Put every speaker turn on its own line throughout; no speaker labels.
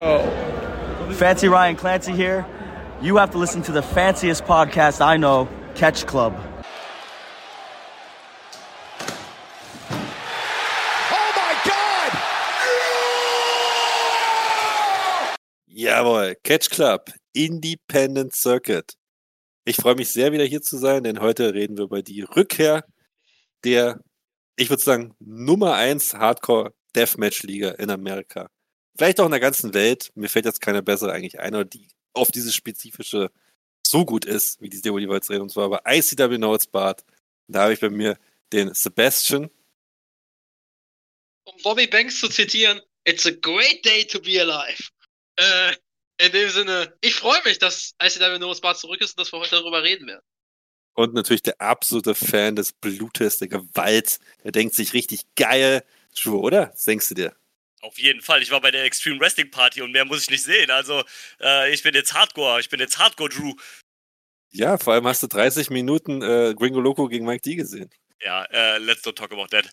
Fancy Ryan Clancy here. You have to listen to the fanciest podcast I know, Catch Club.
Oh my God!
Jawohl, Catch Club, Independent Circuit. Ich freue mich sehr, wieder hier zu sein, denn heute reden wir über die Rückkehr der, ich würde sagen, Nummer 1 Hardcore-Deathmatch-Liga in Amerika. Vielleicht auch in der ganzen Welt. Mir fällt jetzt keine bessere eigentlich ein, oder die auf dieses Spezifische so gut ist, wie die wir jetzt reden, und zwar bei ICW No Holds Barred. Da habe ich bei mir den Sebastian.
Um Bobby Banks zu zitieren, it's a great day to be alive. In dem Sinne, ich freue mich, dass ICW No Holds Barred zurück ist und dass wir heute darüber reden werden.
Und natürlich der absolute Fan des Blutes, der Gewalt. Der denkt sich richtig geil. Schuhe, oder? Was denkst du dir?
Auf jeden Fall. Ich war bei der Extreme Wrestling Party und mehr muss ich nicht sehen. Also, ich bin jetzt Hardcore. Ich bin jetzt Hardcore Drew.
Ja, vor allem hast du 30 Minuten Gringo Loco gegen Mike D gesehen.
Ja, let's not talk about that.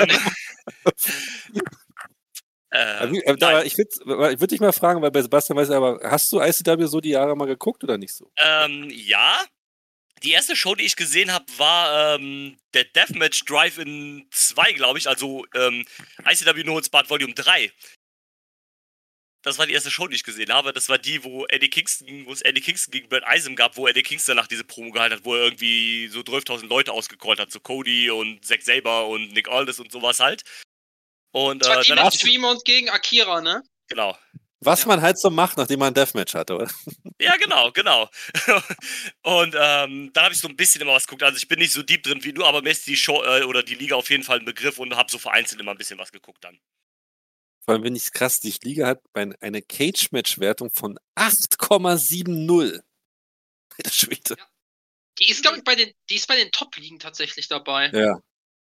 Ich würde dich mal fragen, weil bei Sebastian weiß ich, aber hast du ICW so die Jahre mal geguckt oder nicht so?
Ja. Die erste Show, die ich gesehen habe, war der Deathmatch Drive-In 2, glaube ich, also ICW No Holds Barred Volume 3. Das war die erste Show, die ich gesehen habe. Das war die, wo es Eddie Kingston gegen Brad Eisen gab, wo Eddie Kingston nach diese Promo gehalten hat, wo er irgendwie so 12.000 Leute ausgecallt hat, so Cody und Zack Sabre und Nick Aldis und sowas halt. Und
das war
dann
Team Tremont gegen Akira, ne?
Genau.
Was man halt so macht, nachdem man ein Deathmatch hatte, oder?
Ja, genau. Und dann habe ich so ein bisschen immer was geguckt. Also ich bin nicht so deep drin wie du, aber mir ist die Show oder die Liga auf jeden Fall ein Begriff und habe so vereinzelt immer ein bisschen was geguckt dann.
Vor allem finde ich es krass, die Liga hat eine Cage-Match-Wertung von 8,70. Alter Schwede.
Ja. Die ist, glaube ich, bei den Top-Ligen tatsächlich dabei.
Ja.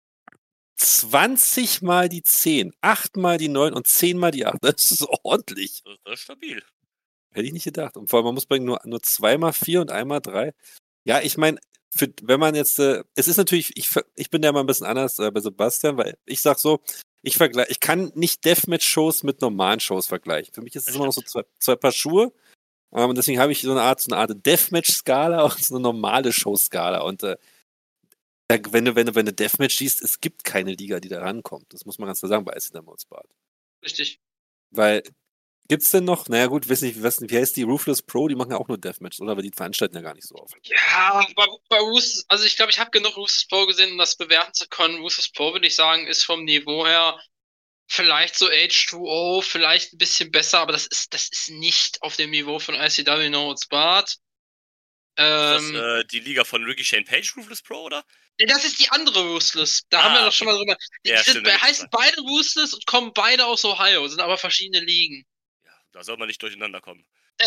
20 mal die 10, 8 mal die 9 und 10 mal die 8. Das ist ordentlich.
Das ist stabil.
Hätte ich nicht gedacht. Und vor allem, man muss bringen nur 2 mal 4 und 1 mal 3. Ja, ich meine, wenn man jetzt, es ist natürlich, ich bin ja mal ein bisschen anders bei Sebastian, weil ich sag so, ich kann nicht Deathmatch-Shows mit normalen Shows vergleichen. Für mich ist es immer noch so zwei Paar Schuhe. Und deswegen habe ich so eine Art Deathmatch-Skala und so eine normale Show-Skala. Und wenn du Deathmatch siehst, es gibt keine Liga, die da rankommt. Das muss man ganz klar sagen bei ICW No Holds Barred.
Richtig.
Weil, gibt's denn noch, naja gut, weiß nicht, wie heißt die, Ruthless Pro, die machen ja auch nur Deathmatch, oder? Aber die veranstalten ja gar nicht so oft.
Ja, bei Ruthless, also ich glaube, ich habe genug Ruthless Pro gesehen, um das bewerten zu können. Ruthless Pro, würde ich sagen, ist vom Niveau her vielleicht so H2O, vielleicht ein bisschen besser, aber das ist nicht auf dem Niveau von ICW No Holds Barred.
Ist das die Liga von Ricky Shane Page, Ruthless Pro, oder?
Das ist die andere Ruthless. Da haben wir doch schon mal drüber. Die heißen beide Ruthless und kommen beide aus Ohio, sind aber verschiedene Ligen.
Ja, da soll man nicht durcheinander kommen.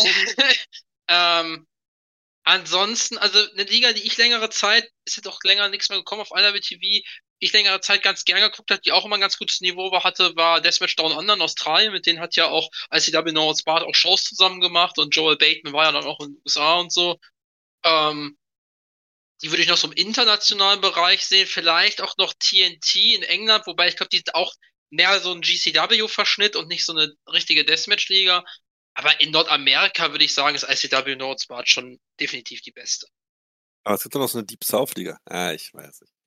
Ansonsten, also eine Liga, die ich längere Zeit, ist jetzt auch länger nichts mehr gekommen auf IWTV, ich längere Zeit ganz gerne geguckt habe, die auch immer ein ganz gutes Niveau hatte, war Deathmatch Down Under in Australien. Mit denen hat ja auch ICW No Holds Barred auch Shows zusammen gemacht und Joel Bateman war ja dann auch in den USA und so. Die würde ich noch so im internationalen Bereich sehen, vielleicht auch noch TNT in England, wobei ich glaube, die sind auch mehr so ein GCW-Verschnitt und nicht so eine richtige Deathmatch-Liga. Aber in Nordamerika würde ich sagen, ist ICW No Holds Barred schon definitiv die beste.
Aber es gibt doch noch so eine Deep South-Liga. Ich weiß nicht.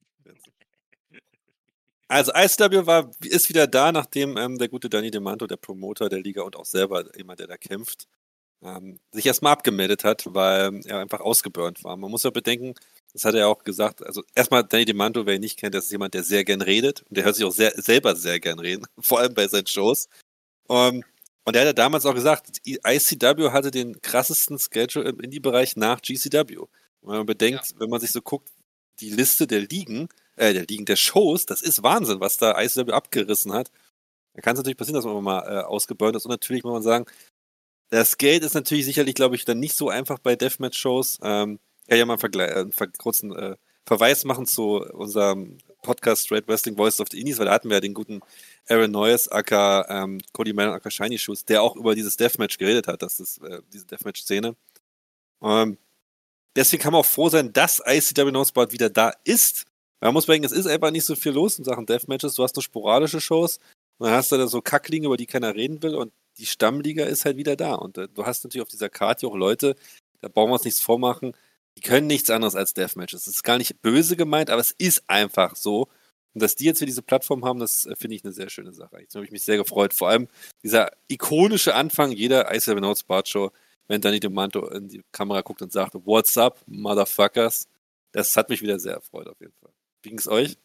Also ICW ist wieder da, nachdem der gute Danny Demanto, der Promoter der Liga und auch selber jemand, der da kämpft, sich erstmal abgemeldet hat, weil er einfach ausgeburnt war. Man muss ja bedenken, das hat er auch gesagt, also erstmal Danny Demanto, wer ihn nicht kennt, das ist jemand, der sehr gern redet und der hört sich auch selber sehr gern reden, vor allem bei seinen Shows. Und er hat ja damals auch gesagt, ICW hatte den krassesten Schedule im Indie-Bereich nach GCW. Und wenn man bedenkt, wenn man sich so guckt, die Liste der Shows, das ist Wahnsinn, was da ICW abgerissen hat. Da kann es natürlich passieren, dass man mal ausgeburnt ist. Und natürlich muss man sagen, das Geld ist natürlich sicherlich, glaube ich, dann nicht so einfach bei Deathmatch-Shows. Ich kann ja mal einen kurzen Verweis machen zu unserem Podcast Straight Wrestling Voices of the Indies, weil da hatten wir ja den guten Aaron Noyes, aka Cody Mann, aka Shiny Shoes, der auch über dieses Deathmatch geredet hat, diese Deathmatch-Szene. Deswegen kann man auch froh sein, dass ICW No Holds Barred wieder da ist. Man muss denken, es ist einfach nicht so viel los in Sachen Deathmatches. Du hast nur sporadische Shows und dann hast du da so Kacklinge, über die keiner reden will und die Stammliga ist halt wieder da. Und du hast natürlich auf dieser Karte auch Leute, da brauchen wir uns nichts vormachen, die können nichts anderes als Deathmatches. Das ist gar nicht böse gemeint, aber es ist einfach so. Und dass die jetzt hier diese Plattform haben, das finde ich eine sehr schöne Sache. Jetzt habe ich mich sehr gefreut. Vor allem dieser ikonische Anfang jeder ICW Notes Bart Show, wenn Danny Demanto in die Kamera guckt und sagt, "What's up, Motherfuckers?" Das hat mich wieder sehr erfreut auf jeden Fall. Wie ging es euch?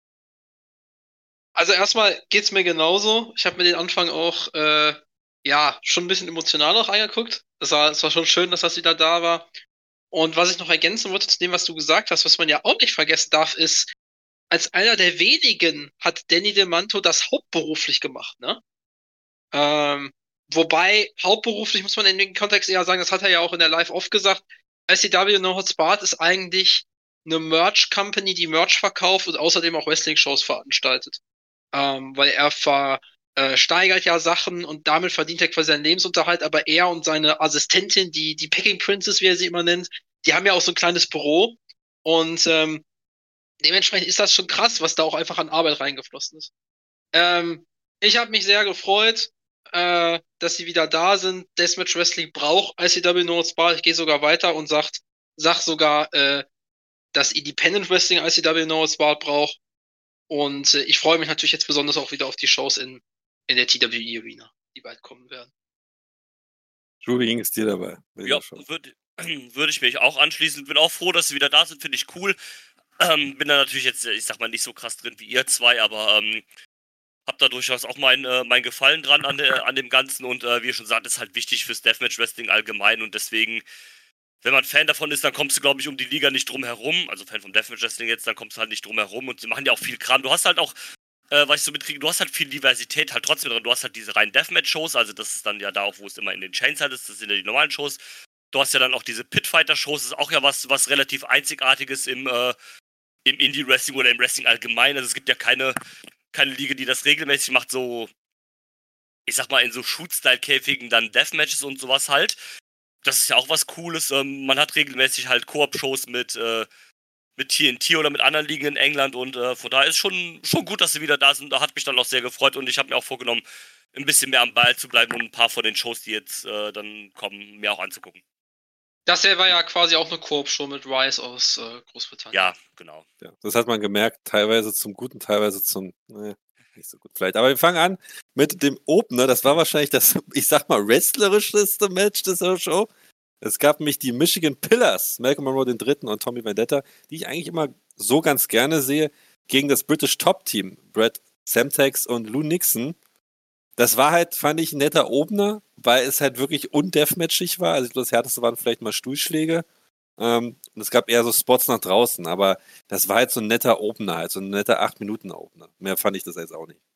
Also erstmal geht's mir genauso. Ich habe mir den Anfang auch schon ein bisschen emotional noch angeguckt. Es war schon schön, dass das wieder da war. Und was ich noch ergänzen wollte zu dem, was du gesagt hast, was man ja auch nicht vergessen darf, ist, als einer der wenigen hat Danny Demanto das hauptberuflich gemacht, ne? Wobei, hauptberuflich muss man in dem Kontext eher sagen, das hat er ja auch in der Live-Off gesagt, ICW No Holds Barred ist eigentlich eine Merch-Company, die Merch verkauft und außerdem auch Wrestling-Shows veranstaltet. Weil er steigert ja Sachen und damit verdient er quasi seinen Lebensunterhalt, aber er und seine Assistentin, die Packing Princess, wie er sie immer nennt, die haben ja auch so ein kleines Büro und dementsprechend ist das schon krass, was da auch einfach an Arbeit reingeflossen ist. Ich habe mich sehr gefreut, dass sie wieder da sind. Deathmatch Wrestling braucht ICW No Holds Barred. Ich gehe sogar weiter und sag sogar, dass Independent Wrestling ICW No Holds Barred braucht. Und ich freue mich natürlich jetzt besonders auch wieder auf die Shows in der TWE Arena, die bald kommen werden.
Drew, wie ging es dir dabei?
Ja, würde ich mich auch anschließen. Bin auch froh, dass sie wieder da sind, finde ich cool. Bin da natürlich jetzt, ich sag mal, nicht so krass drin wie ihr zwei, aber hab da durchaus auch mein Gefallen dran an dem Ganzen und wie ihr schon sagt, ist halt wichtig fürs Deathmatch Wrestling allgemein und deswegen, wenn man Fan davon ist, dann kommst du, glaube ich, um die Liga nicht drum herum, also Fan vom Deathmatch Wrestling jetzt, dann kommst du halt nicht drum herum und sie machen ja auch viel Kram. Du hast halt auch, was ich so mitkriege, du hast halt viel Diversität halt trotzdem drin. Du hast halt diese reinen Deathmatch-Shows, also das ist dann ja da auch, wo es immer in den Chains halt ist, das sind ja die normalen Shows. Du hast ja dann auch diese Pitfighter-Shows, das ist auch ja was relativ Einzigartiges im Indie-Wrestling oder im Wrestling allgemein. Also es gibt ja keine Liga, die das regelmäßig macht, so, ich sag mal, in so Shoot-Style-Käfigen dann Deathmatches und sowas halt. Das ist ja auch was Cooles. Man hat regelmäßig halt Koop-Shows mit TNT oder mit anderen Ligen in England und von daher ist schon gut, dass sie wieder da sind. Da hat mich dann auch sehr gefreut und ich habe mir auch vorgenommen, ein bisschen mehr am Ball zu bleiben und ein paar von den Shows, die jetzt dann kommen, mir auch anzugucken.
Das hier war ja quasi auch eine Koop-Show mit Rise aus Großbritannien.
Ja, genau.
Ja, das hat man gemerkt, teilweise zum Guten, teilweise zum nicht so gut vielleicht. Aber wir fangen an mit dem Opener. Das war wahrscheinlich das, ich sag mal, wrestlerischste Match dieser Show. Es gab nämlich die Michigan Pillars, Malcolm Monroe den Dritten und Tommy Vendetta, die ich eigentlich immer so ganz gerne sehe, gegen das British Top Team, Brad Semtex und Lou Nixon. Das war halt, fand ich, ein netter Opener, weil es halt wirklich undeathmatchig war. Also das Härteste waren vielleicht mal Stuhlschläge. Und es gab eher so Spots nach draußen, aber das war halt so ein netter Opener, halt so ein netter 8-Minuten-Opener. Mehr fand ich das jetzt auch nicht.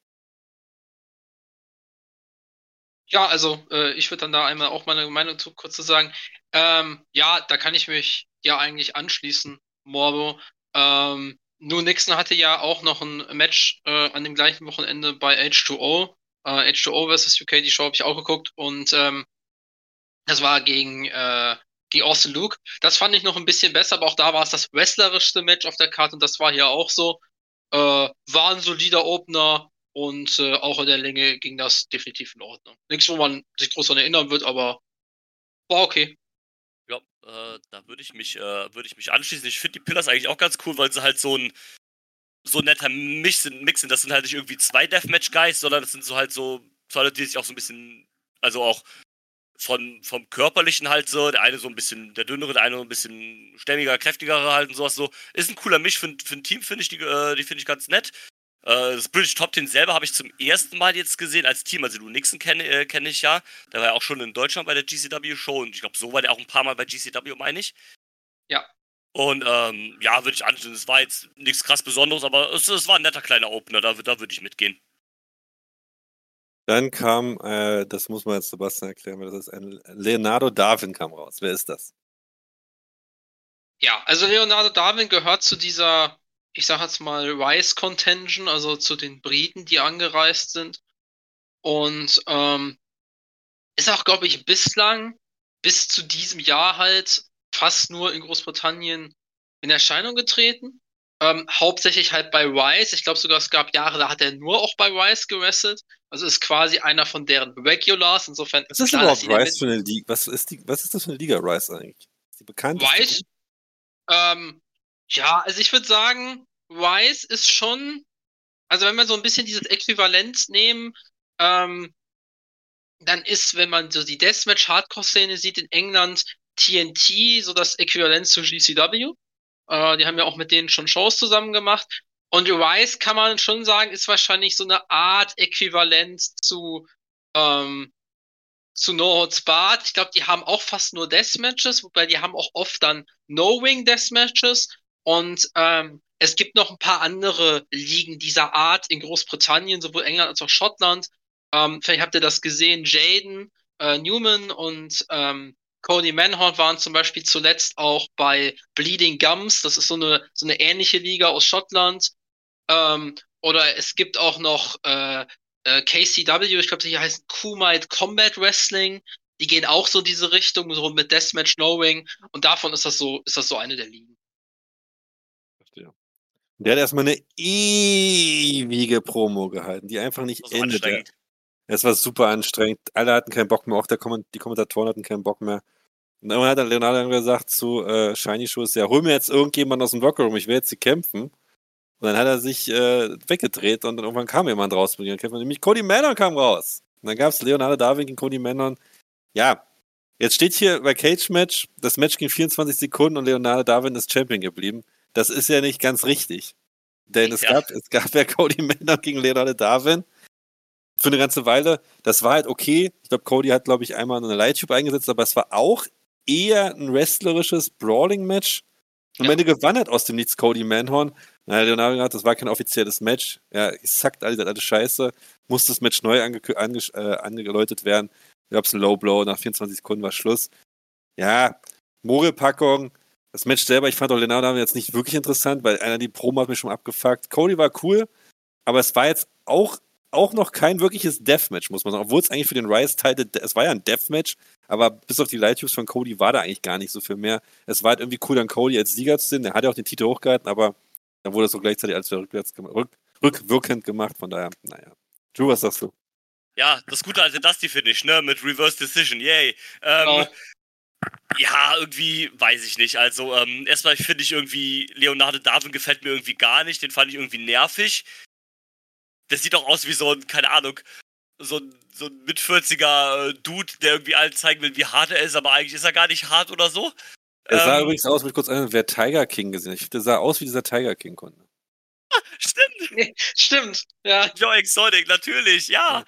Ja, also ich würde dann da einmal auch meine Meinung zu kurz zu sagen. Ja, da kann ich mich ja eigentlich anschließen, Morbo. Lou Nixon hatte ja auch noch ein Match an dem gleichen Wochenende bei H2O. H2O vs. UK, die Show habe ich auch geguckt und das war gegen Austin Luke. Das fand ich noch ein bisschen besser, aber auch da war es das wrestlerischste Match auf der Karte und das war hier auch so. War ein solider Opener und auch in der Länge ging das definitiv in Ordnung. Nichts, wo man sich groß daran erinnern wird, aber war okay.
Ja, da würde ich mich anschließen. Ich finde die Pillars eigentlich auch ganz cool, weil sie halt so ein netter Mix sind. Das sind halt nicht irgendwie zwei Deathmatch-Guys, sondern das sind so halt so zwei Leute, die sich auch so ein bisschen, also auch vom Körperlichen halt so, der eine so ein bisschen der dünnere, der eine so ein bisschen stämmiger, kräftigere halt und sowas so. Ist ein cooler Misch für ein Team, finde ich, die finde ich ganz nett. Das British Top Team selber habe ich zum ersten Mal jetzt gesehen als Team, also Lou Nixon kenne ich ja. Der war ja auch schon in Deutschland bei der GCW-Show und ich glaube, so war der auch ein paar Mal bei GCW, meine ich.
Ja.
Und ja, würde ich anschauen. Es war jetzt nichts krass Besonderes, aber es war ein netter kleiner Opener, da würde ich mitgehen.
Dann kam, das muss man jetzt Sebastian erklären, weil das ist ein Leonardo Darwin kam raus. Wer ist das?
Ja, also Leonardo Darwin gehört zu dieser, ich sag jetzt mal, Rice-Contention, also zu den Briten, die angereist sind. Und ist auch, glaube ich, bislang bis zu diesem Jahr halt fast nur in Großbritannien in Erscheinung getreten. Hauptsächlich halt bei Rise. Ich glaube sogar, es gab Jahre, da hat er nur auch bei Rise gewrestelt. Also ist quasi einer von deren Regulars. Insofern
Was ist
klar,
überhaupt
dass sie
Rise für eine Liga? Was ist das für eine Liga, Rise eigentlich? Ist die bekannteste?
Rise, ja, also ich würde sagen, Rise ist schon, also wenn wir so ein bisschen dieses Äquivalent nehmen, dann ist, wenn man so die Deathmatch-Hardcore-Szene sieht in England, TNT so das Äquivalent zu GCW. Die haben ja auch mit denen schon Shows zusammen gemacht. Und Rise kann man schon sagen, ist wahrscheinlich so eine Art Äquivalent zu No Holds Barred. Ich glaube, die haben auch fast nur Deathmatches, wobei die haben auch oft dann No-Wing-Deathmatches. Und es gibt noch ein paar andere Ligen dieser Art in Großbritannien, sowohl England als auch Schottland. Vielleicht habt ihr das gesehen, Jaden Newman und Cody Manhorn waren zum Beispiel zuletzt auch bei Bleeding Gums. Das ist so eine ähnliche Liga aus Schottland. Oder es gibt auch noch KCW, ich glaube, die heißen Kumite Combat Wrestling. Die gehen auch so diese Richtung, so mit Deathmatch Knowing. Und davon ist das so eine der Ligen.
Verstehe. Der hat erstmal eine ewige Promo gehalten, die einfach nicht
So
endete.
anstrengend.
Es war super anstrengend. Alle hatten keinen Bock mehr, auch die Kommentatoren hatten keinen Bock mehr. Und irgendwann hat dann Leonardo dann gesagt zu Shiny Shoes, ja, hol mir jetzt irgendjemand aus dem Lockerroom, ich will jetzt hier kämpfen. Und dann hat er sich weggedreht und dann irgendwann kam jemand raus mit ihm kämpfen. Nämlich Cody Manhorn kam raus. Und dann gab es Leonardo Darwin gegen Cody Manhorn. Ja, jetzt steht hier bei Cage Match, das Match ging 24 Sekunden und Leonardo Darwin ist Champion geblieben. Das ist ja nicht ganz richtig. Denn es gab ja Cody Manhorn gegen Leonardo Darwin für eine ganze Weile. Das war halt okay. Ich glaube, Cody hat, glaube ich, einmal eine Light-Tube eingesetzt, aber es war auch eher ein wrestlerisches Brawling-Match. Am Ende gewann halt aus dem Nichts Cody Manhorn. Na, Leonardo hat, das war kein offizielles Match. Ja, exakt, alles Scheiße. Musste das Match neu angeläutet werden. Da gab es einen Low Blow, nach 24 Sekunden war Schluss. Ja, Mogelpackung. Das Match selber, ich fand auch Leonardo jetzt nicht wirklich interessant, weil einer die Promo hat mich schon abgefuckt. Cody war cool, aber es war jetzt auch noch kein wirkliches Deathmatch, muss man sagen. Obwohl es eigentlich für den Rise-Title, es war ja ein Deathmatch, aber bis auf die Light-Tubes von Cody war da eigentlich gar nicht so viel mehr. Es war halt irgendwie cool, dann Cody als Sieger zu sehen. Der hat ja auch den Titel hochgehalten, aber dann wurde es so gleichzeitig alles rückwirkend gemacht. Von daher, naja. Drew, was sagst du?
Ja, das gute alte Dusty-Finish, ne, mit Reverse Decision, yay.
Genau.
Ja, irgendwie, weiß ich nicht. Also, erstmal finde ich irgendwie, Leonardo Darwin gefällt mir irgendwie gar nicht. Den fand ich irgendwie nervig. Der sieht auch aus wie so ein, keine Ahnung, so ein Mit-40er Dude, der irgendwie allen zeigen will, wie hart er ist, aber eigentlich ist er gar nicht hart oder so.
Er sah übrigens aus, mit kurz an, wer Tiger King gesehen hat. Der sah aus wie dieser Tiger King-Kunde.
Stimmt.
Stimmt, ja.
Joe Exotic, natürlich, ja.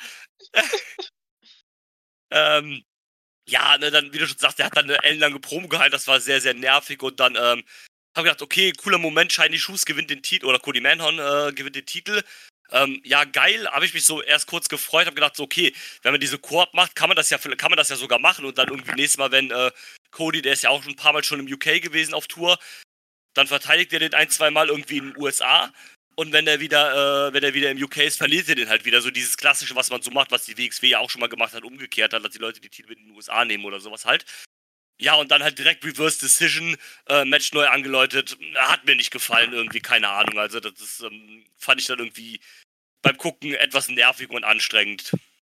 Ja, ne, dann, wie du schon sagst, der hat dann eine ellenlange Promo gehalten, das war sehr, sehr nervig und dann habe ich gedacht, okay, cooler Moment, Shiny Shoes gewinnt den Titel, oder Cody Manhorn gewinnt den Titel. Ja, geil, habe ich mich so erst kurz gefreut, habe gedacht, so, okay, wenn man diese Koop macht, kann man das ja sogar machen und dann irgendwie nächstes Mal, wenn Cody, der ist ja auch schon ein paar Mal schon im UK gewesen auf Tour, dann verteidigt er den 1-2 Mal irgendwie in den USA und wenn er wieder im UK ist, verliert er den halt wieder. So dieses Klassische, was man so macht, was die WXW ja auch schon mal gemacht hat, umgekehrt hat, dass die Leute die Titel in den USA nehmen oder sowas halt. Ja, und dann halt direkt Reverse Decision, Match neu angeläutet. Hat mir nicht gefallen, irgendwie, keine Ahnung. Also das ist, fand ich dann irgendwie beim Gucken etwas nervig und anstrengend.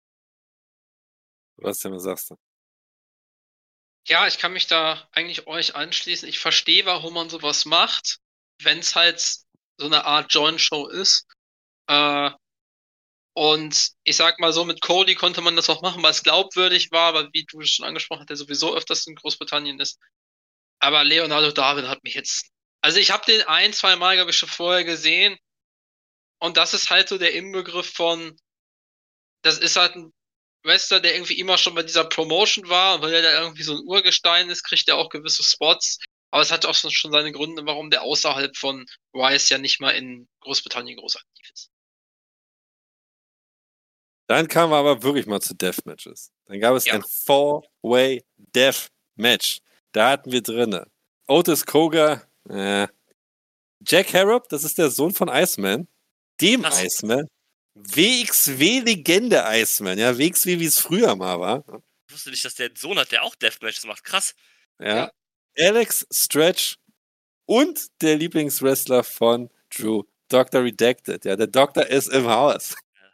Was denn, was sagst du?
Ja, ich kann mich da eigentlich euch anschließen. Ich verstehe, warum man sowas macht, wenn es halt so eine Art Joint-Show ist. Und ich sag mal so, mit Cody konnte man das auch machen, weil es glaubwürdig war, aber wie du schon angesprochen hast, der sowieso öfters in Großbritannien ist. Aber Leonardo Darwin hat mich jetzt. Also ich habe den 1-2 Mal, glaube ich, schon vorher gesehen. Und das ist halt so der Inbegriff von, das ist halt ein Wrestler, der irgendwie immer schon bei dieser Promotion war. Und weil er da irgendwie so ein Urgestein ist, kriegt er auch gewisse Spots. Aber es hat auch schon seine Gründe, warum der außerhalb von Rise ja nicht mal in Großbritannien groß aktiv ist.
Dann kamen wir aber wirklich mal zu Deathmatches. Dann gab es ein 4-Way Deathmatch. Da hatten wir drinne Otis Koga, Jack Harrop, das ist der Sohn von Iceman, dem Iceman, WXW-Legende Iceman, ja, WXW, wie es früher mal war.
Ich wusste nicht, dass der einen Sohn hat, der auch Deathmatches macht. Krass.
Ja. Alex Stretch und der Lieblingswrestler von Drew. Dr. Redacted. Ja, der Doktor ist im Haus.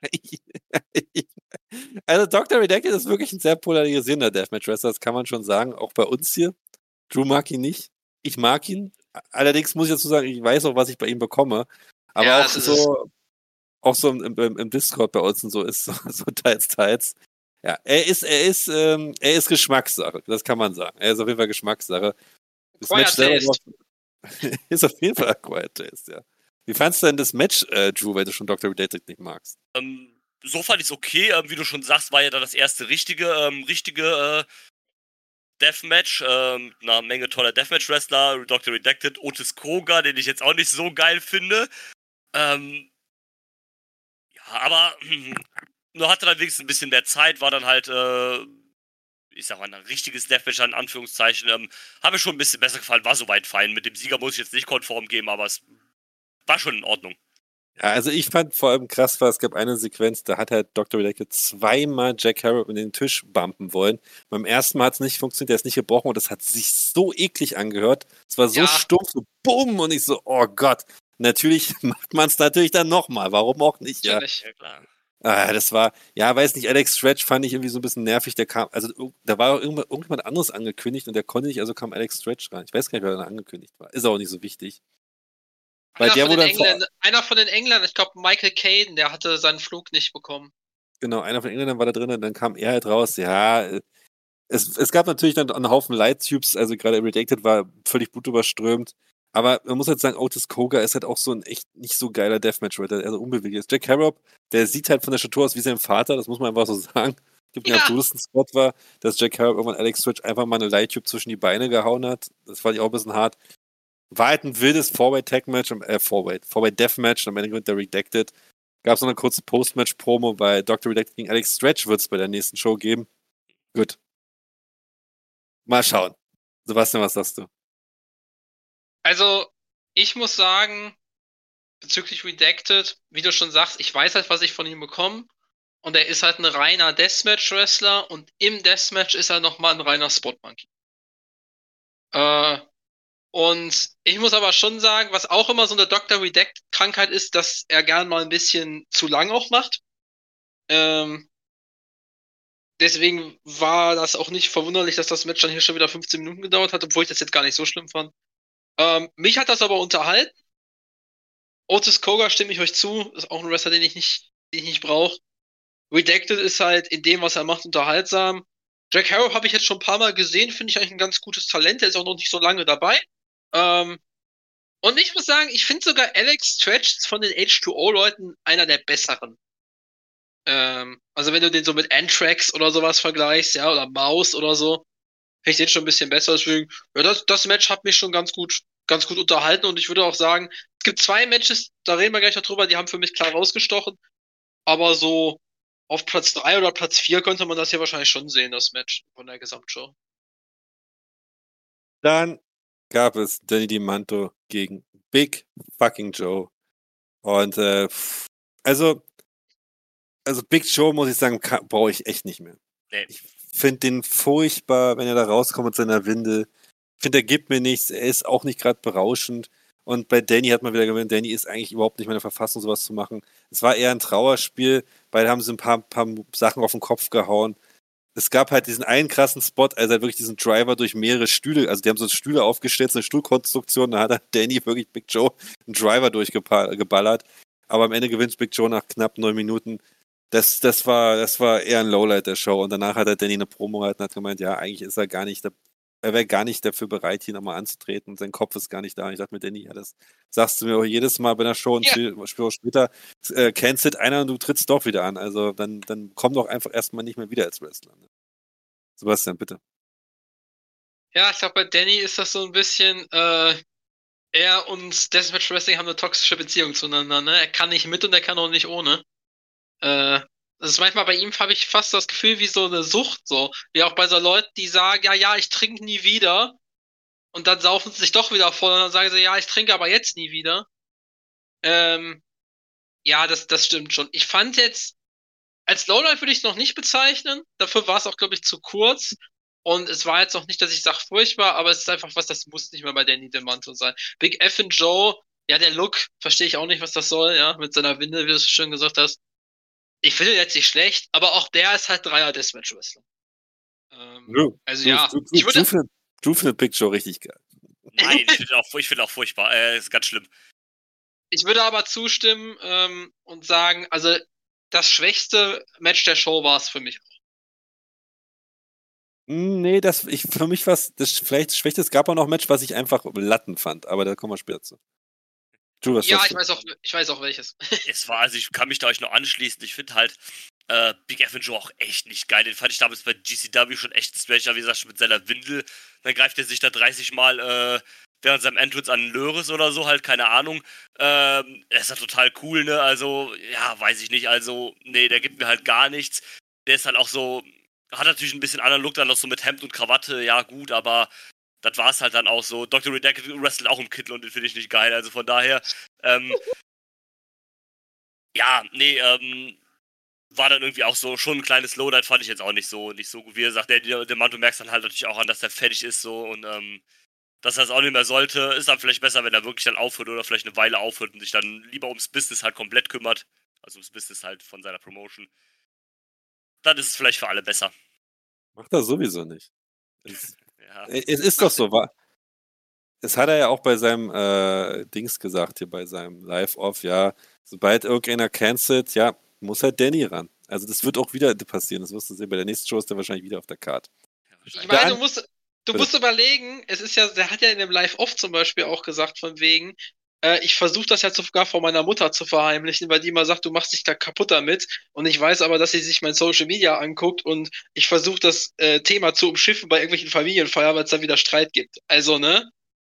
Also Dr. Redacted ist wirklich ein sehr polarisierender Deathmatch-Wrestler, das kann man schon sagen. Auch bei uns hier. Drew mag ihn nicht. Ich mag ihn. Allerdings muss ich dazu sagen, ich weiß auch, was ich bei ihm bekomme. Aber
Ja,
auch so im Discord bei uns und so ist so teils. Ja, er ist Geschmackssache, das kann man sagen. Er ist auf jeden Fall Geschmackssache. Das
Quiet Taste.
Ist auf jeden Fall ein Quiet Taste, ja. Wie fandst du denn das Match, Drew, weil du schon Dr. Redacted nicht magst?
So fand ich es okay. Wie du schon sagst, war ja dann das erste richtige Deathmatch. Eine Menge toller Deathmatch-Wrestler. Dr. Redacted, Otis Koga, den ich jetzt auch nicht so geil finde. Ja, aber nur hatte dann wenigstens ein bisschen mehr Zeit, war dann halt, ich sag mal, ein richtiges Deathmatch in Anführungszeichen. Hat mir schon ein bisschen besser gefallen, war soweit fein. Mit dem Sieger muss ich jetzt nicht konform geben, aber es war schon in Ordnung.
Ja, also ich fand vor allem krass, es gab eine Sequenz, da hat halt Dr. Redacted zweimal Jack Harrop in den Tisch bumpen wollen. Beim ersten Mal hat es nicht funktioniert, der ist nicht gebrochen und das hat sich so eklig angehört. Es war so stumpf, so bumm und ich so, oh Gott. Natürlich macht man es natürlich dann nochmal, warum auch nicht, ja.
Ja, klar.
Das war, ja, weiß nicht, Alex Stretch fand ich irgendwie so ein bisschen nervig, der kam, also da war irgendjemand anderes angekündigt und der konnte nicht, also kam Alex Stretch rein. Ich weiß gar nicht, wer da angekündigt war. Ist auch nicht so wichtig. Weil
Einer von den Engländern, ich glaube Michael Caden, der hatte seinen Flug nicht bekommen.
Genau, einer von den Engländern war da drin und dann kam er halt raus. Ja, es gab natürlich dann einen Haufen Light-Tubes, also gerade Redacted war völlig blutüberströmt. Aber man muss halt sagen, Otis Koga ist halt auch so ein echt nicht so geiler Deathmatch-Wrestler, also unbeweglich ist. Jack Harrop, der sieht halt von der Statur aus wie sein Vater, das muss man einfach so sagen. Gibt mir absurdesten Spot war, dass Jack Harrop irgendwann Alex Stretch einfach mal eine Light-Tube zwischen die Beine gehauen hat. Das fand ich auch ein bisschen hart. War halt ein wildes Forward-Tag-Match, Forward-Death-Match, am Ende gewinnt der Redacted. Gab es noch eine kurze Post-Match-Promo, weil Dr. Redacted gegen Alex Stretch wird es bei der nächsten Show geben. Gut. Mal schauen. Sebastian, was sagst du?
Also, ich muss sagen, bezüglich Redacted, wie du schon sagst, ich weiß halt, was ich von ihm bekomme. Und er ist halt ein reiner Deathmatch-Wrestler und im Deathmatch ist er nochmal ein reiner Spot-Monkey. Und ich muss aber schon sagen, was auch immer so eine Dr. Redacted-Krankheit ist, dass er gern mal ein bisschen zu lang auch macht. Deswegen war das auch nicht verwunderlich, dass das Match dann hier schon wieder 15 Minuten gedauert hat, obwohl ich das jetzt gar nicht so schlimm fand. Mich hat das aber unterhalten. Otis Koga, stimme ich euch zu, ist auch ein Wrestler, den ich nicht brauche. Redacted ist halt in dem, was er macht, unterhaltsam. Jack Harrop habe ich jetzt schon ein paar Mal gesehen, finde ich eigentlich ein ganz gutes Talent, der ist auch noch nicht so lange dabei. Und ich muss sagen, ich finde sogar Alex Stretch von den H2O-Leuten einer der besseren. Also wenn du den so mit Anthrax oder sowas vergleichst, ja, oder Maus oder so, finde ich den schon ein bisschen besser. Deswegen, ja, das Match hat mich schon ganz gut unterhalten und ich würde auch sagen, es gibt 2 Matches, da reden wir gleich noch drüber, die haben für mich klar rausgestochen. Aber so auf Platz 3 oder Platz 4 könnte man das hier wahrscheinlich schon sehen, das Match von der Gesamtshow.
Dann gab es Danny DiManto gegen Big fucking Joe. Und also Big Joe, muss ich sagen, brauche ich echt nicht mehr.
Nee.
Ich finde den furchtbar, wenn er da rauskommt mit seiner Windel. Ich finde, er gibt mir nichts. Er ist auch nicht gerade berauschend. Und bei Danny hat man wieder gemerkt, Danny ist eigentlich überhaupt nicht mehr in der Verfassung, sowas zu machen. Es war eher ein Trauerspiel. Beide haben sie ein paar Sachen auf den Kopf gehauen. Es gab halt diesen einen krassen Spot, also halt wirklich diesen Driver durch mehrere Stühle, also die haben so Stühle aufgestellt, so eine Stuhlkonstruktion, da hat Danny wirklich Big Joe einen Driver durchgeballert. Aber am Ende gewinnt Big Joe nach knapp 9 Minuten. Das war eher ein Lowlight der Show. Und danach hat Danny eine Promo gehalten und hat gemeint, ja, eigentlich ist er wäre gar nicht dafür bereit, hier nochmal anzutreten. Sein Kopf ist gar nicht da. Und ich dachte mir, Danny, ja, das sagst du mir auch jedes Mal bei einer Show und Spiel später, cancelt einer und du trittst doch wieder an. Also dann komm doch einfach erstmal nicht mehr wieder als Wrestler. Ne? Sebastian, bitte.
Ja, ich glaube, bei Danny ist das so ein bisschen, er und Deathmatch Wrestling haben eine toxische Beziehung zueinander, ne? Er kann nicht mit und er kann auch nicht ohne. Das ist manchmal bei ihm, habe ich fast das Gefühl wie so eine Sucht, so. Wie auch bei so Leuten, die sagen, ja, ich trinke nie wieder. Und dann saufen sie sich doch wieder voll und dann sagen sie, ja, ich trinke aber jetzt nie wieder. Ja, das stimmt schon. Ich fand jetzt, als Lowlight würde ich es noch nicht bezeichnen. Dafür war es auch, glaube ich, zu kurz. Und es war jetzt noch nicht, dass ich sage, furchtbar, aber es ist einfach was, das muss nicht mehr bei Danny DeManto sein. Big F und Joe Ja, der Look, verstehe ich auch nicht, was das soll, ja, mit seiner Winde, wie du es schon gesagt hast. Ich finde ihn jetzt nicht schlecht, aber auch der ist halt Dreier-Deathmatch-Wrestler. Also ja, ich würde,
Drew findet Big Show richtig geil.
Nein, ich finde auch furchtbar. Ist ganz schlimm.
ich würde aber zustimmen und sagen, also das schwächste Match der Show war es für mich.
Nee, für mich war es das vielleicht schwächste. Es gab auch noch ein Match, was ich einfach Latten fand, aber da kommen wir später zu. Drew, was
Ja,
sagst
ich weiß auch welches.
Also ich kann mich da euch noch anschließen. Ich finde halt Big F und Joe auch echt nicht geil. Den fand ich damals bei GCW schon echt strange, wie gesagt, schon mit seiner Windel. Dann greift er sich da 30 Mal während seinem Entrance an Löres oder so, halt, keine Ahnung. Er ist ja total cool, ne? Also, ja, weiß ich nicht. Also, nee, der gibt mir halt gar nichts. Der ist halt auch so, hat natürlich ein bisschen anderen Look dann noch so mit Hemd und Krawatte, ja gut, aber das war es halt dann auch so. Dr. Redacted wrestelt auch im Kittel und den finde ich nicht geil. Also von daher, ja, nee, war dann irgendwie auch so schon ein kleines Lowlight, fand ich jetzt auch nicht so gut. Wie gesagt, der Mann, du merkst dann halt natürlich auch an, dass der fertig ist so und dass er es auch nicht mehr sollte, ist dann vielleicht besser, wenn er wirklich dann aufhört oder vielleicht eine Weile aufhört und sich dann lieber ums Business halt komplett kümmert. Also ums Business halt von seiner Promotion. Dann ist es vielleicht für alle besser.
Macht er sowieso nicht.
Ja.
Es ist doch so, das hat er ja auch bei seinem Dings gesagt, hier bei seinem Live-Off, ja, sobald irgendeiner cancelt, ja, muss halt Danny ran. Also das wird auch wieder passieren, das wirst du sehen, bei der nächsten Show ist der wahrscheinlich wieder auf der Card.
Ich meine, du musst überlegen, es ist ja, der hat ja in dem Live-Off zum Beispiel auch gesagt, von wegen, ich versuche das jetzt sogar vor meiner Mutter zu verheimlichen, weil die immer sagt, du machst dich da kaputt damit. Und ich weiß aber, dass sie sich mein Social Media anguckt und ich versuche das Thema zu umschiffen bei irgendwelchen Familienfeiern, weil es da wieder Streit gibt. Also, ne?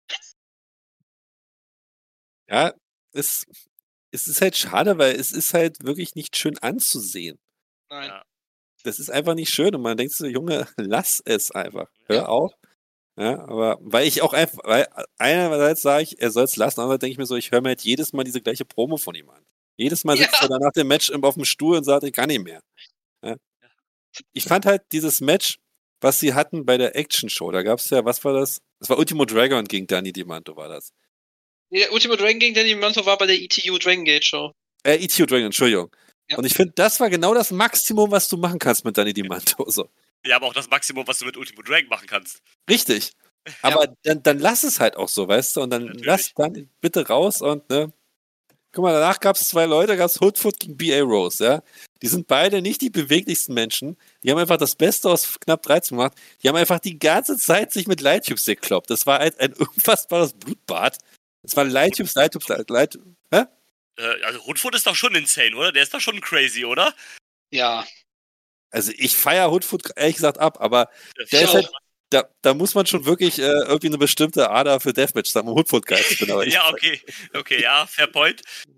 Ja, es ist halt schade, weil es ist halt wirklich nicht schön anzusehen.
Nein.
Ja.
Das ist einfach nicht schön und man denkt so, Junge, lass es einfach. Hör auf. Ja, aber weil einerseits sage ich, er soll es lassen, andererseits denke ich mir so, ich höre mir halt jedes Mal diese gleiche Promo von ihm an. Jedes Mal sitzt er dann nach dem Match auf dem Stuhl und sagt, ich kann nicht mehr. Ja. Ich fand halt dieses Match, was sie hatten bei der Action Show, da gab es ja, was war das? Das war Ultimo Dragon gegen Danny Dimanto, war das.
Nee, der Ultimo Dragon gegen Danny Manto war bei der ETU Dragon Gate Show.
ETU Dragon, Entschuldigung.
Ja.
Und ich finde, das war genau das Maximum, was du machen kannst mit Danny Dimanto. So.
Ja, aber auch das Maximum, was du mit Ultimo Dragon machen kannst.
Richtig. Aber dann lass es halt auch so, weißt du? Und dann lass dann bitte raus und, ne? Guck mal, danach gab es 2 Leute, gab es Hoodfoot gegen B.A. Rose, ja? Die sind beide nicht die beweglichsten Menschen. Die haben einfach das Beste aus knapp 13 gemacht. Die haben einfach die ganze Zeit sich mit Lighttubes gekloppt. Das war ein unfassbares Blutbad. Das war Lighttubes. Hä?
Also Hoodfoot ist doch schon insane, oder? Der ist doch schon crazy, oder?
Ja.
Also ich feiere Hoodfoot ehrlich gesagt ab, aber der ist halt, da muss man schon wirklich irgendwie eine bestimmte Ader für Deathmatch haben, um Hoodfoot geil zu finden.
Ja, okay, ja, fair point.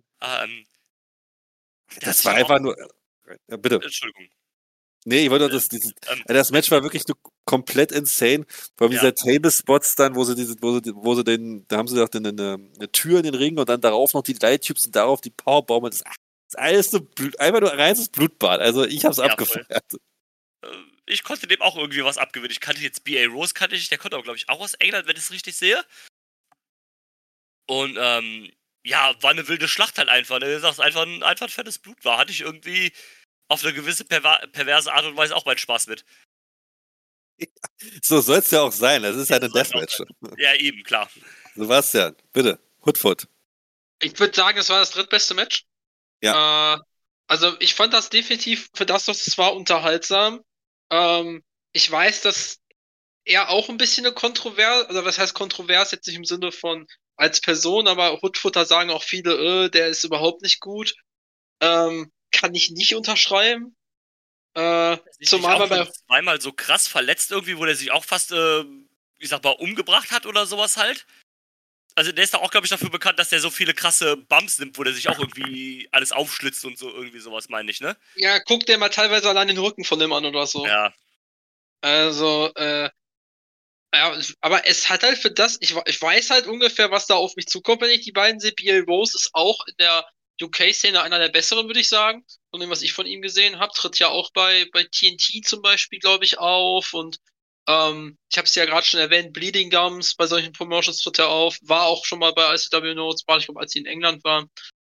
Das war einfach nur. Ja, bitte.
Entschuldigung.
Nee, ich wollte das Match war wirklich nur komplett insane. Vor allem dieser Table-Spots dann, da haben sie doch eine Tür in den Ring und dann darauf noch die Light-Tubes und darauf die Powerbomb. Das ist alles so einfach nur ein reines Blutbad. Also ich hab's abgefeiert.
Ich konnte dem auch irgendwie was abgewinnen. Ich kannte jetzt B.A. Rose, der kommt aber, glaube ich, auch aus England, wenn ich es richtig sehe. Und, ja, war eine wilde Schlacht halt einfach. Ne? Du sagst, einfach ein fettes Blut war. Hatte ich irgendwie auf eine gewisse perverse Art und Weise auch meinen Spaß mit.
So soll es ja auch sein. Das ist ja eine Deathmatch.
Ja, eben, klar.
Sebastian, bitte. Hoodfoot.
Ich würde sagen, es war das drittbeste Match.
Ja.
Also ich fand das definitiv, für das, was es war, unterhaltsam. Ich weiß, dass er auch ein bisschen eine Kontrovers, oder was heißt kontrovers, jetzt nicht im Sinne von als Person, aber Hoodfooter sagen auch viele, der ist überhaupt nicht gut. Kann ich nicht unterschreiben. Zumal man bei
zweimal so krass verletzt irgendwie, wo der sich auch fast, ich sag mal, umgebracht hat oder sowas halt. Also der ist doch auch, glaube ich, dafür bekannt, dass der so viele krasse Bumps nimmt, wo der sich auch irgendwie alles aufschlitzt und so, irgendwie sowas, meine ich, ne?
Ja, guck dir mal teilweise allein den Rücken von dem an oder so.
Ja.
Also, ja, aber es hat halt für das, ich weiß halt ungefähr, was da auf mich zukommt, wenn ich die beiden sehe. B.A. Rose ist auch in der UK-Szene einer der besseren, würde ich sagen. Von dem, was ich von ihm gesehen habe. Tritt ja auch bei TNT zum Beispiel, glaube ich, auf und Ich habe es ja gerade schon erwähnt, Bleeding Gums, bei solchen Promotions tritt er auf, war auch schon mal bei ICW Notes, ich glaube, als sie in England waren.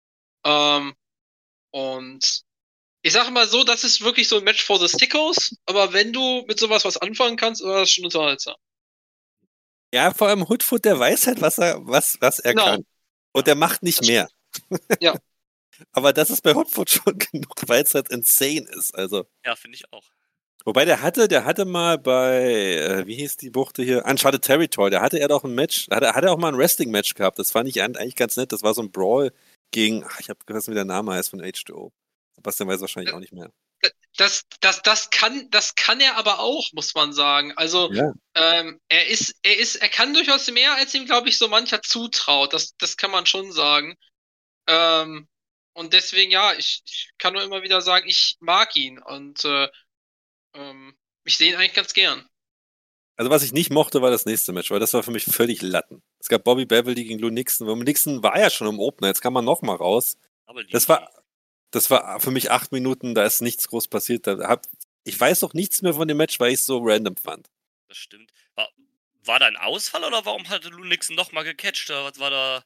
Und ich sage mal so, das ist wirklich so ein Match for the Sickos, aber wenn du mit sowas was anfangen kannst, war das schon unterhaltsam.
Ja, vor allem Hoodfoot, der weiß halt, was er
Genau.
kann. Und der macht nicht mehr.
Ja.
Aber das ist bei Hoodfoot schon genug, weil es halt insane ist. Also.
Ja, finde ich auch.
Wobei der hatte mal bei, wie hieß die Buchte hier? Uncharted Territory, da hatte er doch ein Match, hat er auch mal ein Wrestling-Match gehabt. Das fand ich eigentlich ganz nett. Das war so ein Brawl gegen, ich habe vergessen, wie der Name heißt von H2O. Sebastian weiß wahrscheinlich auch nicht mehr.
Das kann er aber auch, muss man sagen. Also,
Ja.
er kann durchaus mehr, als ihm, glaube ich, so mancher zutraut. Das kann man schon sagen. Und deswegen, ja, ich kann nur immer wieder sagen, ich mag ihn und ich sehe ihn eigentlich ganz gern.
Also was ich nicht mochte, war das nächste Match, weil das war für mich völlig Latten. Es gab Bobby Beverly gegen Lou Nixon. Lou Nixon war ja schon im Opener, jetzt kann man noch mal raus.
Aber
Das war für mich 8 Minuten, da ist nichts groß passiert. Ich weiß auch nichts mehr von dem Match, weil ich es so random fand.
Das stimmt. War da ein Ausfall oder warum hatte Lou Nixon nochmal gecatcht? Was war da?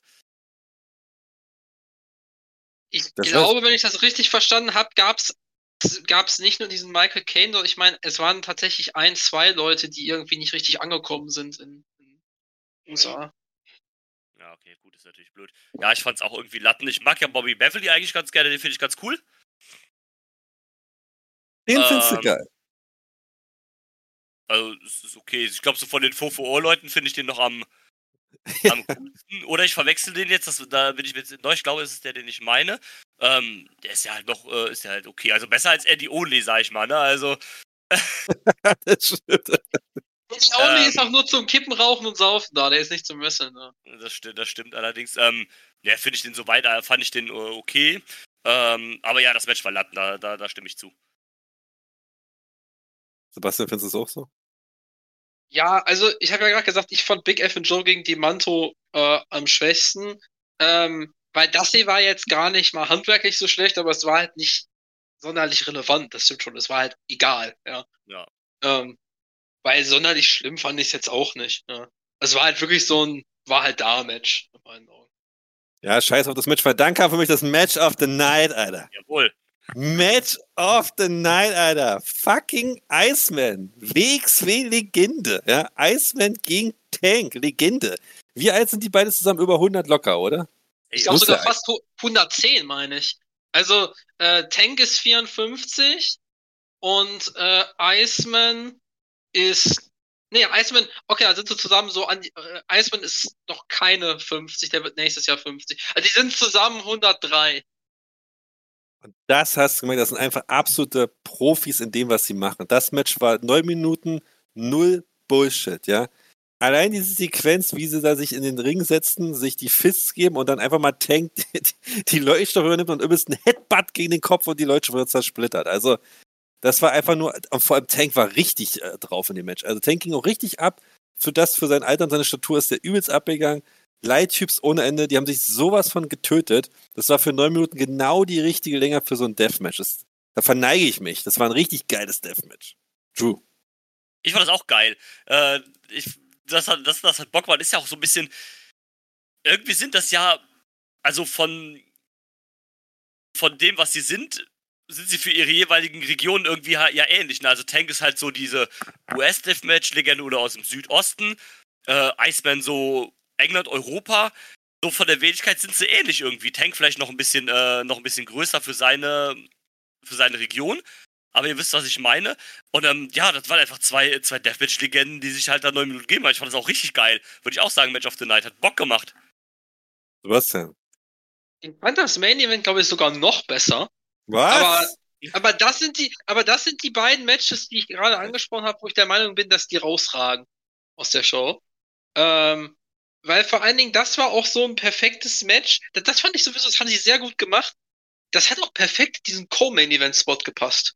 Ich glaube, wenn ich das richtig verstanden habe, gab's nicht nur diesen Michael Caine, sondern ich meine, es waren tatsächlich 2 Leute, die irgendwie nicht richtig angekommen sind in USA.
Ja, okay, gut, ist natürlich blöd. Ja, ich fand's auch irgendwie Latten. Ich mag ja Bobby Beverly eigentlich ganz gerne, den finde ich ganz cool.
Den findest du geil.
Also, es ist okay. Ich glaube, so von den Fofo-Leuten finde ich den noch am coolsten. Oder ich verwechsel den jetzt, da bin ich mir jetzt neu. Ich glaube, es ist der, den ich meine. Der ist ja halt noch, ist ja halt okay. Also besser als Eddie Only, sag ich mal, ne? Also.
Das stimmt.
Eddie Only ist auch nur zum Kippen, Rauchen und Saufen da, der ist nicht zum Wresteln, ne?
Das stimmt allerdings. Ja, finde ich den soweit, fand ich den okay. Aber ja, das Match war Latten, da stimme ich zu.
Sebastian, findest du es auch so?
Ja, also ich habe ja gerade gesagt, ich fand Big F und Joe gegen Dimanto am schwächsten. Weil das hier war jetzt gar nicht mal handwerklich so schlecht, aber es war halt nicht sonderlich relevant, das stimmt schon. Es war halt egal, ja. Weil sonderlich schlimm fand ich es jetzt auch nicht. Ja. Es war halt wirklich so ein, war halt da Match, in meinen Augen.
Ja, scheiß auf das Match, weil dann kam für mich das Match of the Night, Alter.
Jawohl.
Match of the Night, Alter. Fucking Iceman. WXW-Legende. Ja? Iceman gegen Tank. Legende. Wie alt sind die beiden zusammen? Über 100 locker, oder?
Ich glaube sogar fast 110, meine ich. Also, Tank ist 54 und Iceman ist. Nee, Iceman, okay, also sind sie zusammen so an. Iceman ist noch keine 50, der wird nächstes Jahr 50. Also, die sind zusammen 103.
Und das hast du gemerkt, das sind einfach absolute Profis in dem, was sie machen. Das Match war 9 Minuten, 0 Bullshit, ja. Allein diese Sequenz, wie sie da sich in den Ring setzen, sich die Fists geben und dann einfach mal Tank die Leuchtstoff übernimmt und übelst ein Headbutt gegen den Kopf und die Leuchtstoff wird zersplittert. Also, das war einfach nur, und vor allem Tank war richtig drauf in dem Match. Also Tank ging auch richtig ab. Für sein Alter und seine Statur ist der übelst abgegangen. Leittyps ohne Ende, die haben sich sowas von getötet. Das war für 9 Minuten genau die richtige Länge für so ein Deathmatch. Da verneige ich mich. Das war ein richtig geiles Deathmatch. True.
Ich fand das auch geil. Das hat Bock gemacht, ist ja auch so ein bisschen. Irgendwie sind das ja, also von dem, was sie sind sie für ihre jeweiligen Regionen irgendwie ja ähnlich. Ne? Also Tank ist halt so diese US-Deathmatch-Legende oder aus dem Südosten. Iceman so England, Europa. So von der Wenigkeit sind sie ähnlich irgendwie. Tank vielleicht noch ein bisschen größer für seine Region. Aber ihr wisst, was ich meine. Und ja, das waren einfach zwei Deathmatch-Legenden, die sich halt da 9 Minuten geben. Ich fand das auch richtig geil. Würde ich auch sagen, Match of the Night. Hat Bock gemacht.
Was denn?
Ich fand das Main Event, glaube ich, sogar noch besser.
Was?
Aber das sind die beiden Matches, die ich gerade angesprochen habe, wo ich der Meinung bin, dass die rausragen aus der Show. Weil vor allen Dingen, das war auch so ein perfektes Match. Das fand ich sowieso, das haben sie sehr gut gemacht. Das hat auch perfekt diesen Co-Main-Event-Spot gepasst.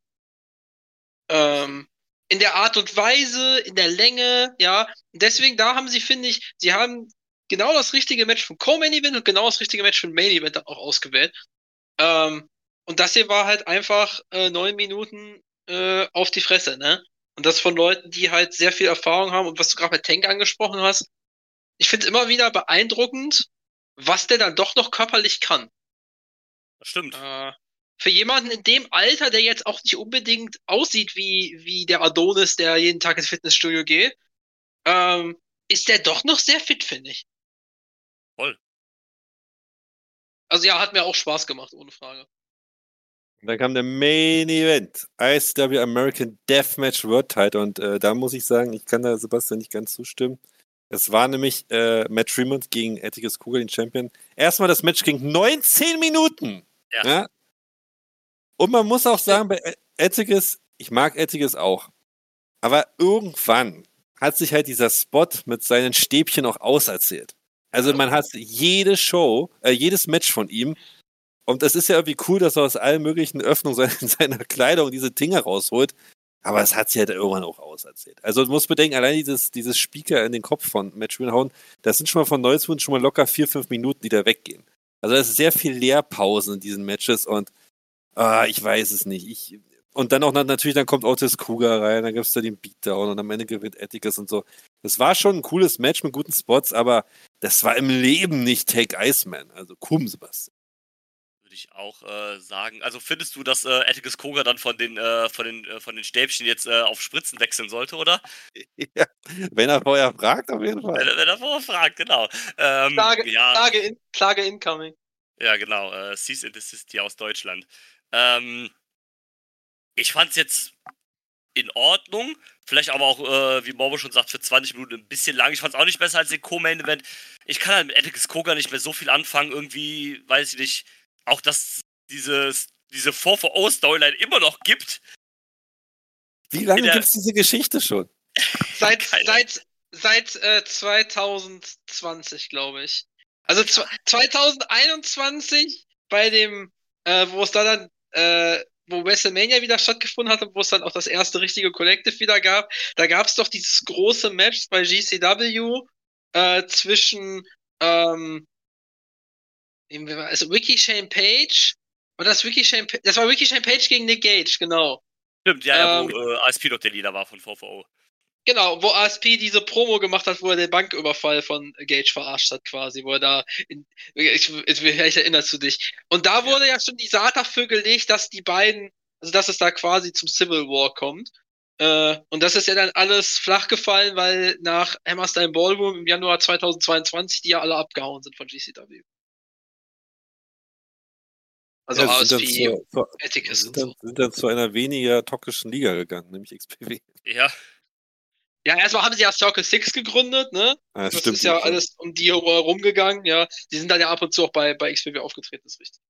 In der Art und Weise, in der Länge, ja. Und deswegen, da haben sie, finde ich, sie haben genau das richtige Match für Co-Main-Event und genau das richtige Match für Main-Event auch ausgewählt. Und das hier war halt einfach 9 Minuten auf die Fresse, ne? Und das von Leuten, die halt sehr viel Erfahrung haben. Und was du gerade bei Tank angesprochen hast, ich finde es immer wieder beeindruckend, was der dann doch noch körperlich kann.
Das stimmt.
Für jemanden in dem Alter, der jetzt auch nicht unbedingt aussieht wie der Adonis, der jeden Tag ins Fitnessstudio geht, ist der doch noch sehr fit, finde ich.
Voll.
Also ja, hat mir auch Spaß gemacht, ohne Frage.
Und dann kam der Main Event, ICW American Deathmatch World Title. Und da muss ich sagen, ich kann da Sebastian nicht ganz zustimmen. Es war nämlich Matt Tremont gegen Atticus Cougar, den Champion. Erstmal das Match ging 19 Minuten. Ja. Und man muss auch sagen, bei Atticus, ich mag Atticus auch. Aber irgendwann hat sich halt dieser Spot mit seinen Stäbchen auch auserzählt. Also man hat jede Show, jedes Match von ihm. Und es ist ja irgendwie cool, dass er aus allen möglichen Öffnungen seiner Kleidung diese Dinge rausholt. Aber es hat sich halt irgendwann auch auserzählt. Also du musst bedenken, allein dieses Speaker in den Kopf von Matt Tremont hauen, das sind schon mal von 90 Minuten schon mal locker 4-5 Minuten, die da weggehen. Also es ist sehr viel Leerpausen in diesen Matches und ich weiß es nicht. Und dann auch natürlich, dann kommt Otis Cougar rein, dann gibt es da den Beatdown und am Ende gewinnt Atticus und so. Das war schon ein cooles Match mit guten Spots, aber das war im Leben nicht Take Iceman. Also Sebastian.
Würde ich auch sagen. Also findest du, dass Atticus Cougar dann von den Stäbchen jetzt auf Spritzen wechseln sollte, oder?
Ja, wenn er vorher fragt, auf jeden Fall.
Wenn er vorher fragt, genau.
Klage incoming.
Ja, genau. Cease and Desist hier aus Deutschland. Ich fand's jetzt in Ordnung. Vielleicht aber auch, wie Morbo schon sagt, für 20 Minuten ein bisschen lang. Ich fand's auch nicht besser als den Co-Main-Event. Ich kann halt mit Atticus Cougar nicht mehr so viel anfangen. Irgendwie, weiß ich nicht, auch dass diese 4-4-0-Storyline immer noch gibt.
Wie lange gibt's diese Geschichte schon?
Seit 2020, glaube ich. Also 2021 bei dem, wo es da dann, wo WrestleMania wieder stattgefunden hat und wo es dann auch das erste richtige Collective wieder gab, da gab es doch dieses große Match bei GCW zwischen Ricky Shane Page und das war Ricky Shane Page gegen Nick Gage, genau.
Stimmt, ja, wo ASP noch der Leader war von 4-4-0.
Genau, wo ASP diese Promo gemacht hat, wo er den Banküberfall von Gage verarscht hat, quasi, wo er da, vielleicht erinnerst du dich. Und da wurde ja schon die Saat dafür gelegt, dass die beiden, also dass es da quasi zum Civil War kommt. Und das ist ja dann alles flach gefallen, weil nach Hammerstein Ballroom im Januar 2022 die ja alle abgehauen sind von GCW. Also ASP, Atticus und so.
Sind dann zu einer weniger toxischen Liga gegangen, nämlich XPW.
Ja.
Ja, erstmal haben sie ja Circle 6 gegründet, ne?
Ah,
das
stimmt,
ist ja alles um die herumgegangen, ja. Die sind dann ja ab und zu auch bei XPW aufgetreten, ist richtig.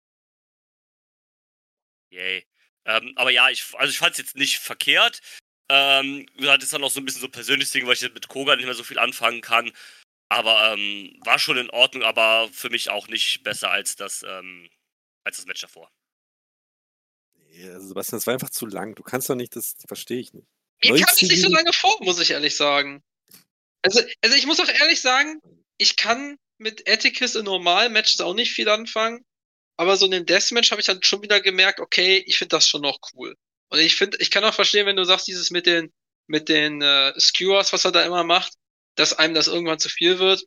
Yay. Aber ja, ich fand es jetzt nicht verkehrt. Das ist dann auch so ein bisschen so ein persönliches Ding, weil ich jetzt mit Koga nicht mehr so viel anfangen kann. Aber war schon in Ordnung, aber für mich auch nicht besser als das Match davor.
Ja, also Sebastian, das war einfach zu lang. Du kannst doch nicht, das verstehe ich nicht.
Mir kam es nicht so lange vor, muss ich ehrlich sagen. Also ich muss auch ehrlich sagen, ich kann mit Atticus in normalen Matches auch nicht viel anfangen, aber so in dem Deathmatch habe ich dann schon wieder gemerkt, okay, ich finde das schon noch cool. Und ich kann auch verstehen, wenn du sagst, dieses mit den Skewers, was er da immer macht, dass einem das irgendwann zu viel wird.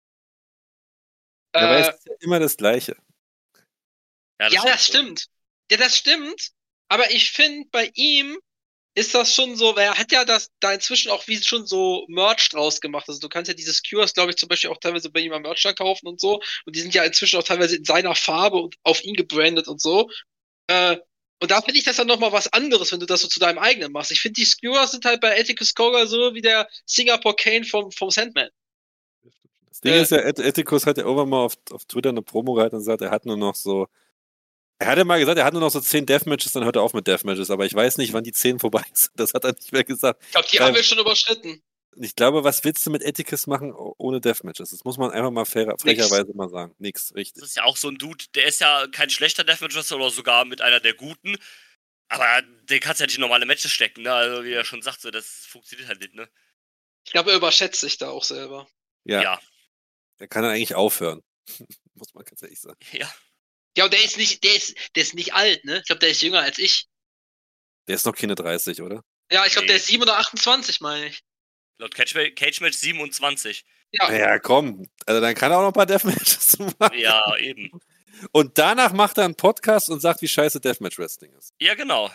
Aber es ist ja immer das Gleiche.
Ja, das stimmt. Ja, das stimmt. Aber ich finde, bei ihm ist das schon so, weil er hat ja da inzwischen auch wie schon so Merch draus gemacht. Also du kannst ja diese Skewers, glaube ich, zum Beispiel auch teilweise bei ihm am Merch kaufen und so. Und die sind ja inzwischen auch teilweise in seiner Farbe und auf ihn gebrandet und so. Und da finde ich das dann nochmal was anderes, wenn du das so zu deinem eigenen machst. Ich finde, die Skewers sind halt bei Atticus Cougar so wie der Singapore Kane vom Sandman.
Das Ding ist ja, Atticus hat ja irgendwann mal auf Twitter eine Promo gehalten und gesagt, er hat nur noch so. Er hatte mal gesagt, er hat nur noch so 10 Deathmatches, dann hört er auf mit Deathmatches, aber ich weiß nicht, wann die 10 vorbei sind. Das hat er nicht mehr gesagt.
Ich glaube, die haben wir schon überschritten.
Ich glaube, was willst du mit Atticus machen ohne Deathmatches? Das muss man einfach mal frecherweise mal sagen. Nix, richtig.
Das ist ja auch so ein Dude, der ist ja kein schlechter Deathmatch-Wrestler oder sogar mit einer der guten, aber den kannst du ja nicht in normale Matches stecken, ne? Also wie er schon sagt, so, das funktioniert halt nicht, ne?
Ich glaube, er überschätzt sich da auch selber.
Ja. Er kann dann eigentlich aufhören. Muss man ganz ehrlich sagen.
Ja.
Ja, und der ist nicht alt, ne? Ich glaube, der ist jünger als ich.
Der ist noch keine 30, oder?
Ja, ich glaube, der ist 7 oder 28, meine ich.
Laut Cage Match 27.
Ja.
Ja, komm. Also dann kann er auch noch ein paar Deathmatches machen.
Ja, eben.
Und danach macht er einen Podcast und sagt, wie scheiße Deathmatch Wrestling ist.
Ja, genau.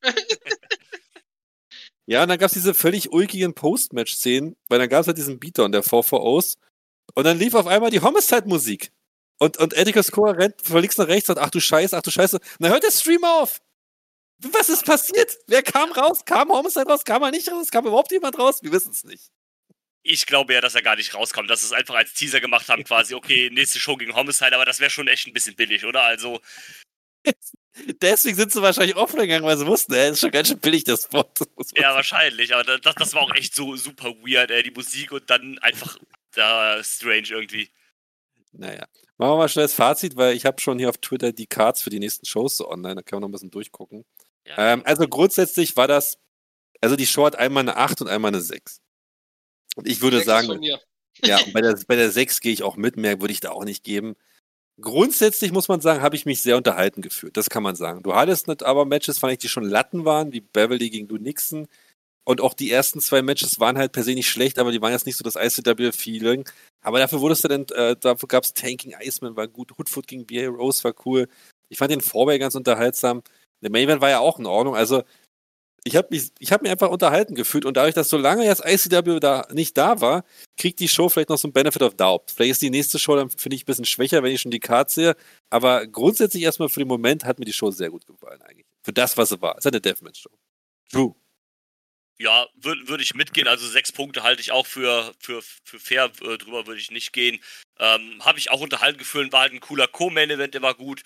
Ja, und dann gab es diese völlig ulkigen Post-Match-Szenen, weil dann gab es halt diesen Beatdown der VVOs und dann lief auf einmal die Homicide-Musik. Und Atticus Cora rennt von links nach rechts und ach du Scheiße. Und dann hört der Stream auf. Was ist passiert? Wer kam raus? Kam Homicide raus? Kam er nicht raus? Kam überhaupt jemand raus? Wir wissen es nicht.
Ich glaube ja, dass er gar nicht rauskommt, dass sie es einfach als Teaser gemacht haben, quasi, okay, nächste Show gegen Homicide, aber das wäre schon echt ein bisschen billig, oder? Also.
Deswegen sind sie wahrscheinlich offline gegangen, weil sie wussten, das ist schon ganz schön billig, der Spot.
Ja, wahrscheinlich, aber das war auch echt so super weird, die Musik und dann einfach strange irgendwie.
Naja, machen wir mal schnell das Fazit, weil ich habe schon hier auf Twitter die Cards für die nächsten Shows so online, da können wir noch ein bisschen durchgucken.
Ja.
Also grundsätzlich war das, also die Show hat einmal eine 8 und einmal eine 6. Und ich würde
6
sagen,
von mir.
ja, bei der 6 gehe ich auch mit, mehr würde ich da auch nicht geben. Grundsätzlich muss man sagen, habe ich mich sehr unterhalten gefühlt, das kann man sagen. Du hattest nicht aber Matches, fand ich, die schon Latten waren, wie Beverly gegen Lou Nixon. Und auch die ersten 2 Matches waren halt per se nicht schlecht, aber die waren jetzt nicht so das ICW-Feeling. Aber dafür wurdest du dann, dafür gab es Tanking Iceman, war gut, Hoodfoot gegen B.A. Rose war cool. Ich fand den Vorway ganz unterhaltsam. Der Main Event war ja auch in Ordnung. Also ich hab mich einfach unterhalten gefühlt und dadurch, dass so lange jetzt ICW da nicht da war, kriegt die Show vielleicht noch so ein Benefit of Doubt. Vielleicht ist die nächste Show dann, finde ich, ein bisschen schwächer, wenn ich schon die Cards sehe. Aber grundsätzlich erstmal für den Moment hat mir die Show sehr gut gefallen eigentlich. Für das, was sie war. Es ist eine Deathmatch-Show. True.
Ja, würde ich mitgehen. Also 6 Punkte halte ich auch für fair. Drüber würde ich nicht gehen. Habe ich auch unterhalten gefühlt. War halt ein cooler Co-Main-Event, der war gut.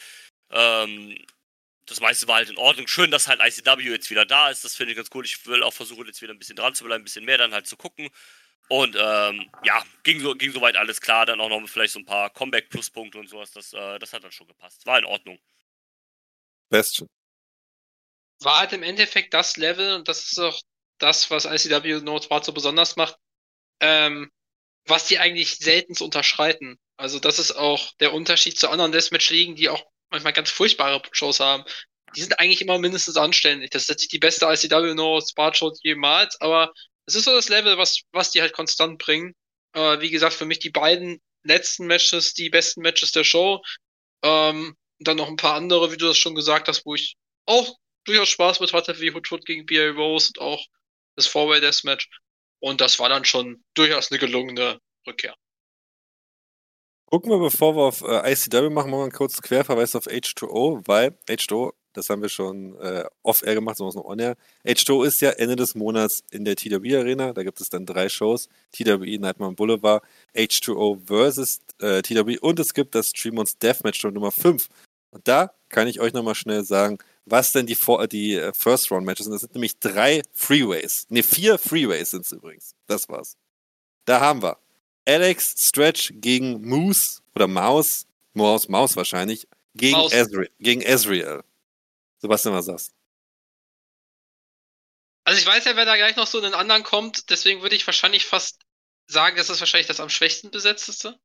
Das meiste war halt in Ordnung. Schön, dass halt ICW jetzt wieder da ist. Das finde ich ganz cool. Ich will auch versuchen, jetzt wieder ein bisschen dran zu bleiben, ein bisschen mehr dann halt zu gucken. Und ja, ging soweit alles klar. Dann auch noch vielleicht so ein paar Comeback-Pluspunkte und sowas. Das hat dann schon gepasst. War in Ordnung.
Bestchen.
War halt im Endeffekt das Level, und das ist auch das, was ICW Northward so besonders macht, was die eigentlich selten unterschreiten. Also das ist auch der Unterschied zu anderen Deathmatch-Ligen, die auch manchmal ganz furchtbare Shows haben. Die sind eigentlich immer mindestens anständig. Das ist jetzt nicht die beste ICW Northward-Show jemals, aber es ist so das Level, was die halt konstant bringen. Wie gesagt, für mich die beiden letzten Matches, die besten Matches der Show. Dann noch ein paar andere, wie du das schon gesagt hast, wo ich auch durchaus Spaß mit hatte, wie Hoodfoot gegen B.A. Rose und auch das Four-Way Deathmatch. Und das war dann schon durchaus eine gelungene Rückkehr.
Gucken wir, bevor wir auf ICW machen, mal einen kurzen Querverweis auf H2O, weil H2O, das haben wir schon off-air gemacht, sondern noch on-air. H2O ist ja Ende des Monats in der TW-Arena, da gibt es dann 3 Shows, TWE, Nightmare Boulevard, H2O versus TWE und es gibt das Streamons Deathmatch Show Nummer 5. Und da kann ich euch nochmal schnell sagen, was denn die First-Round-Matches sind. Das sind nämlich 3 Freeways. Ne, 4 Freeways sind es übrigens. Das war's. Da haben wir Alex Stretch gegen Moose oder Maus wahrscheinlich, gegen Ezreal. Sebastian, was sagst du?
Also ich weiß ja, wer da gleich noch so in den anderen kommt, deswegen würde ich wahrscheinlich fast sagen, das ist wahrscheinlich das am schwächsten besetzteste.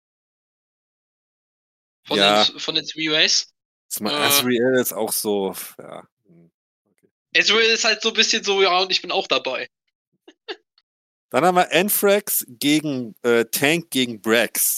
Von den Three-Ways.
Ezreal ist auch so, ja.
Okay. Ezreal ist halt so ein bisschen so, ja, und ich bin auch dabei.
Dann haben wir Anthrax gegen Tank gegen Brax.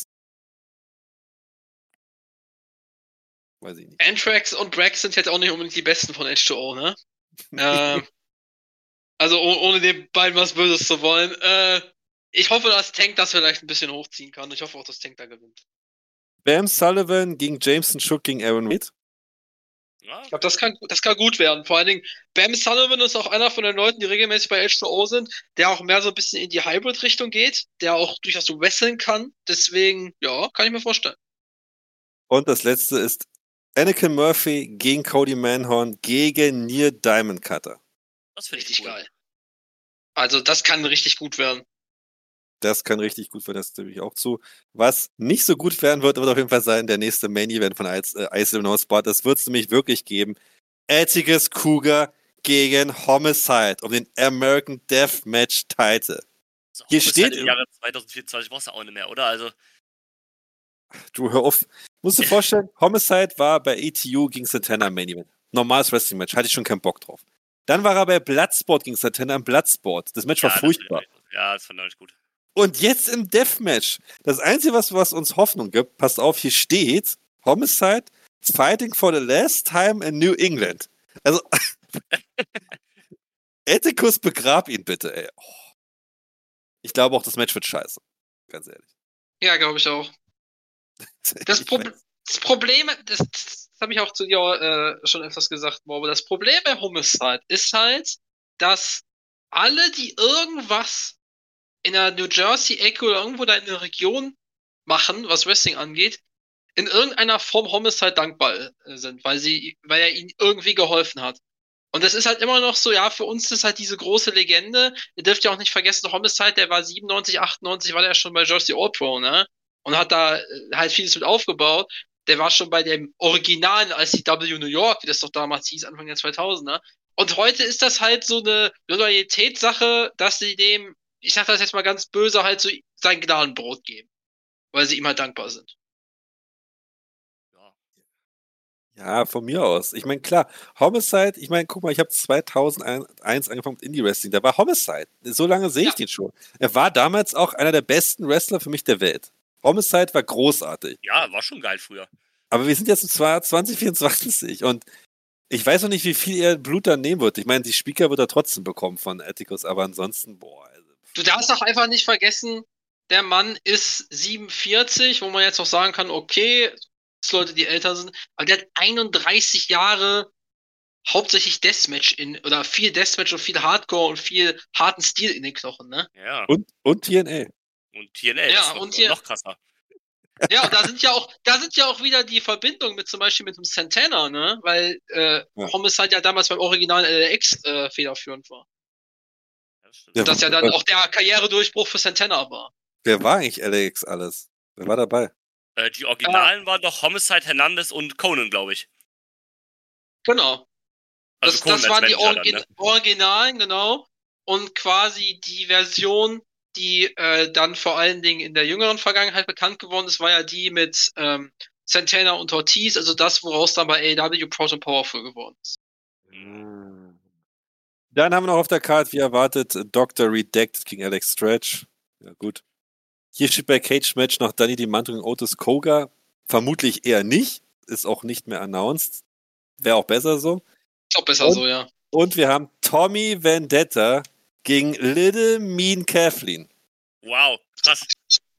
Weiß ich nicht.
Anthrax und Brax sind jetzt auch nicht unbedingt die besten von H2O, ne? Also ohne den beiden was Böses zu wollen. Ich hoffe, dass Tank das vielleicht ein bisschen hochziehen kann. Ich hoffe auch, dass Tank da gewinnt.
Bam Sullivan gegen Jameson Shook gegen Aaron Reed.
Ja. Ich glaube, das kann gut werden. Vor allen Dingen, Bam Sullivan ist auch einer von den Leuten, die regelmäßig bei H2O sind, der auch mehr so ein bisschen in die Hybrid-Richtung geht, der auch durchaus so wresteln kann. Deswegen, ja, kann ich mir vorstellen.
Und das letzte ist Anakin Murphy gegen Cody Manhorn gegen Near Diamond Cutter.
Das finde ich
richtig
cool.
Geil. Also, das kann richtig gut werden.
Das kann richtig gut werden, das stimme ich auch zu. Was nicht so gut werden wird auf jeden Fall sein, der nächste Main-Event von ICW Northward. Das wird es nämlich wirklich geben. Atticus Cougar gegen Homicide um den American Deathmatch Title.
So,
hier steht
im Jahre 2024 brauchst du auch nicht mehr, oder? Also.
Du, hör auf. Musst du dir vorstellen, Homicide war bei ATU gegen Santana Main Event. Normales Wrestling-Match, hatte ich schon keinen Bock drauf. Dann war er bei Bloodsport gegen Santana im Bloodsport. Das Match war furchtbar.
Das fand ich gut.
Und jetzt im Deathmatch. Das Einzige, was uns Hoffnung gibt, passt auf, hier steht Homicide fighting for the last time in New England. Also, Ethicus, begrab ihn bitte, ey. Oh. Ich glaube auch, das Match wird scheiße. Ganz ehrlich.
Ja, glaube ich auch. Das Problem, das habe ich auch zu dir schon öfters gesagt, aber das Problem bei Homicide ist halt, dass alle, die irgendwas in der New Jersey-Ecke oder irgendwo da in der Region machen, was Wrestling angeht, in irgendeiner Form Homicide dankbar sind, weil er ihnen irgendwie geholfen hat. Und das ist halt immer noch so, ja, für uns ist halt diese große Legende. Ihr dürft ja auch nicht vergessen, Homicide, der war 97, 98, war der ja schon bei Jersey All Pro, ne? Und hat da halt vieles mit aufgebaut. Der war schon bei dem originalen ICW New York, wie das doch damals hieß, Anfang der 2000er. Und heute ist das halt so eine Loyalitätssache, dass sie dem, ich sag das jetzt mal ganz böse, halt so sein Gnadenbrot geben. Weil sie ihm halt dankbar sind.
Ja, von mir aus. Ich meine, klar, Homicide, ich meine, guck mal, ich habe 2001 angefangen mit Indie-Wrestling, da war Homicide. So lange sehe ich den schon. Er war damals auch einer der besten Wrestler für mich der Welt. Homicide war großartig.
Ja, war schon geil früher.
Aber wir sind jetzt im Jahr 2024 und ich weiß noch nicht, wie viel er Blut da nehmen wird. Ich meine, die Speaker wird er trotzdem bekommen von Ethicus, aber ansonsten, boah. Also.
Du darfst doch einfach nicht vergessen, der Mann ist 47, wo man jetzt auch sagen kann, okay, Leute, die älter sind, aber der hat 31 Jahre hauptsächlich Deathmatch oder viel Deathmatch und viel Hardcore und viel harten Stil in den Knochen, ne?
Ja.
Und TNA.
Und TNA,
ja,
das
und
noch krasser.
Ja, und da sind ja auch wieder die Verbindungen mit zum Beispiel mit dem Santana, ne? Weil Homicide ja damals beim Original LAX federführend war. Das ja dann auch der Karrieredurchbruch für Santana war.
Wer war eigentlich LAX alles? Wer war dabei?
Die Originalen waren doch Homicide, Hernandez und Conan, glaube ich.
Genau.
Also
das waren die Originalen, genau. Und quasi die Version, die dann vor allen Dingen in der jüngeren Vergangenheit bekannt geworden ist, war ja die mit Santana und Ortiz, also das, woraus dann bei AEW Proud and Powerful geworden ist.
Dann haben wir noch auf der Karte, wie erwartet, Dr. Redacted gegen Alex Stretch. Ja, gut. Hier steht bei Cage Match noch Danny DiManto gegen Otis Koga. Vermutlich eher nicht. Ist auch nicht mehr announced. Wäre auch besser so.
Ist auch besser so, ja.
Und wir haben Tommy Vendetta gegen Little Mean Kathleen.
Wow, krass.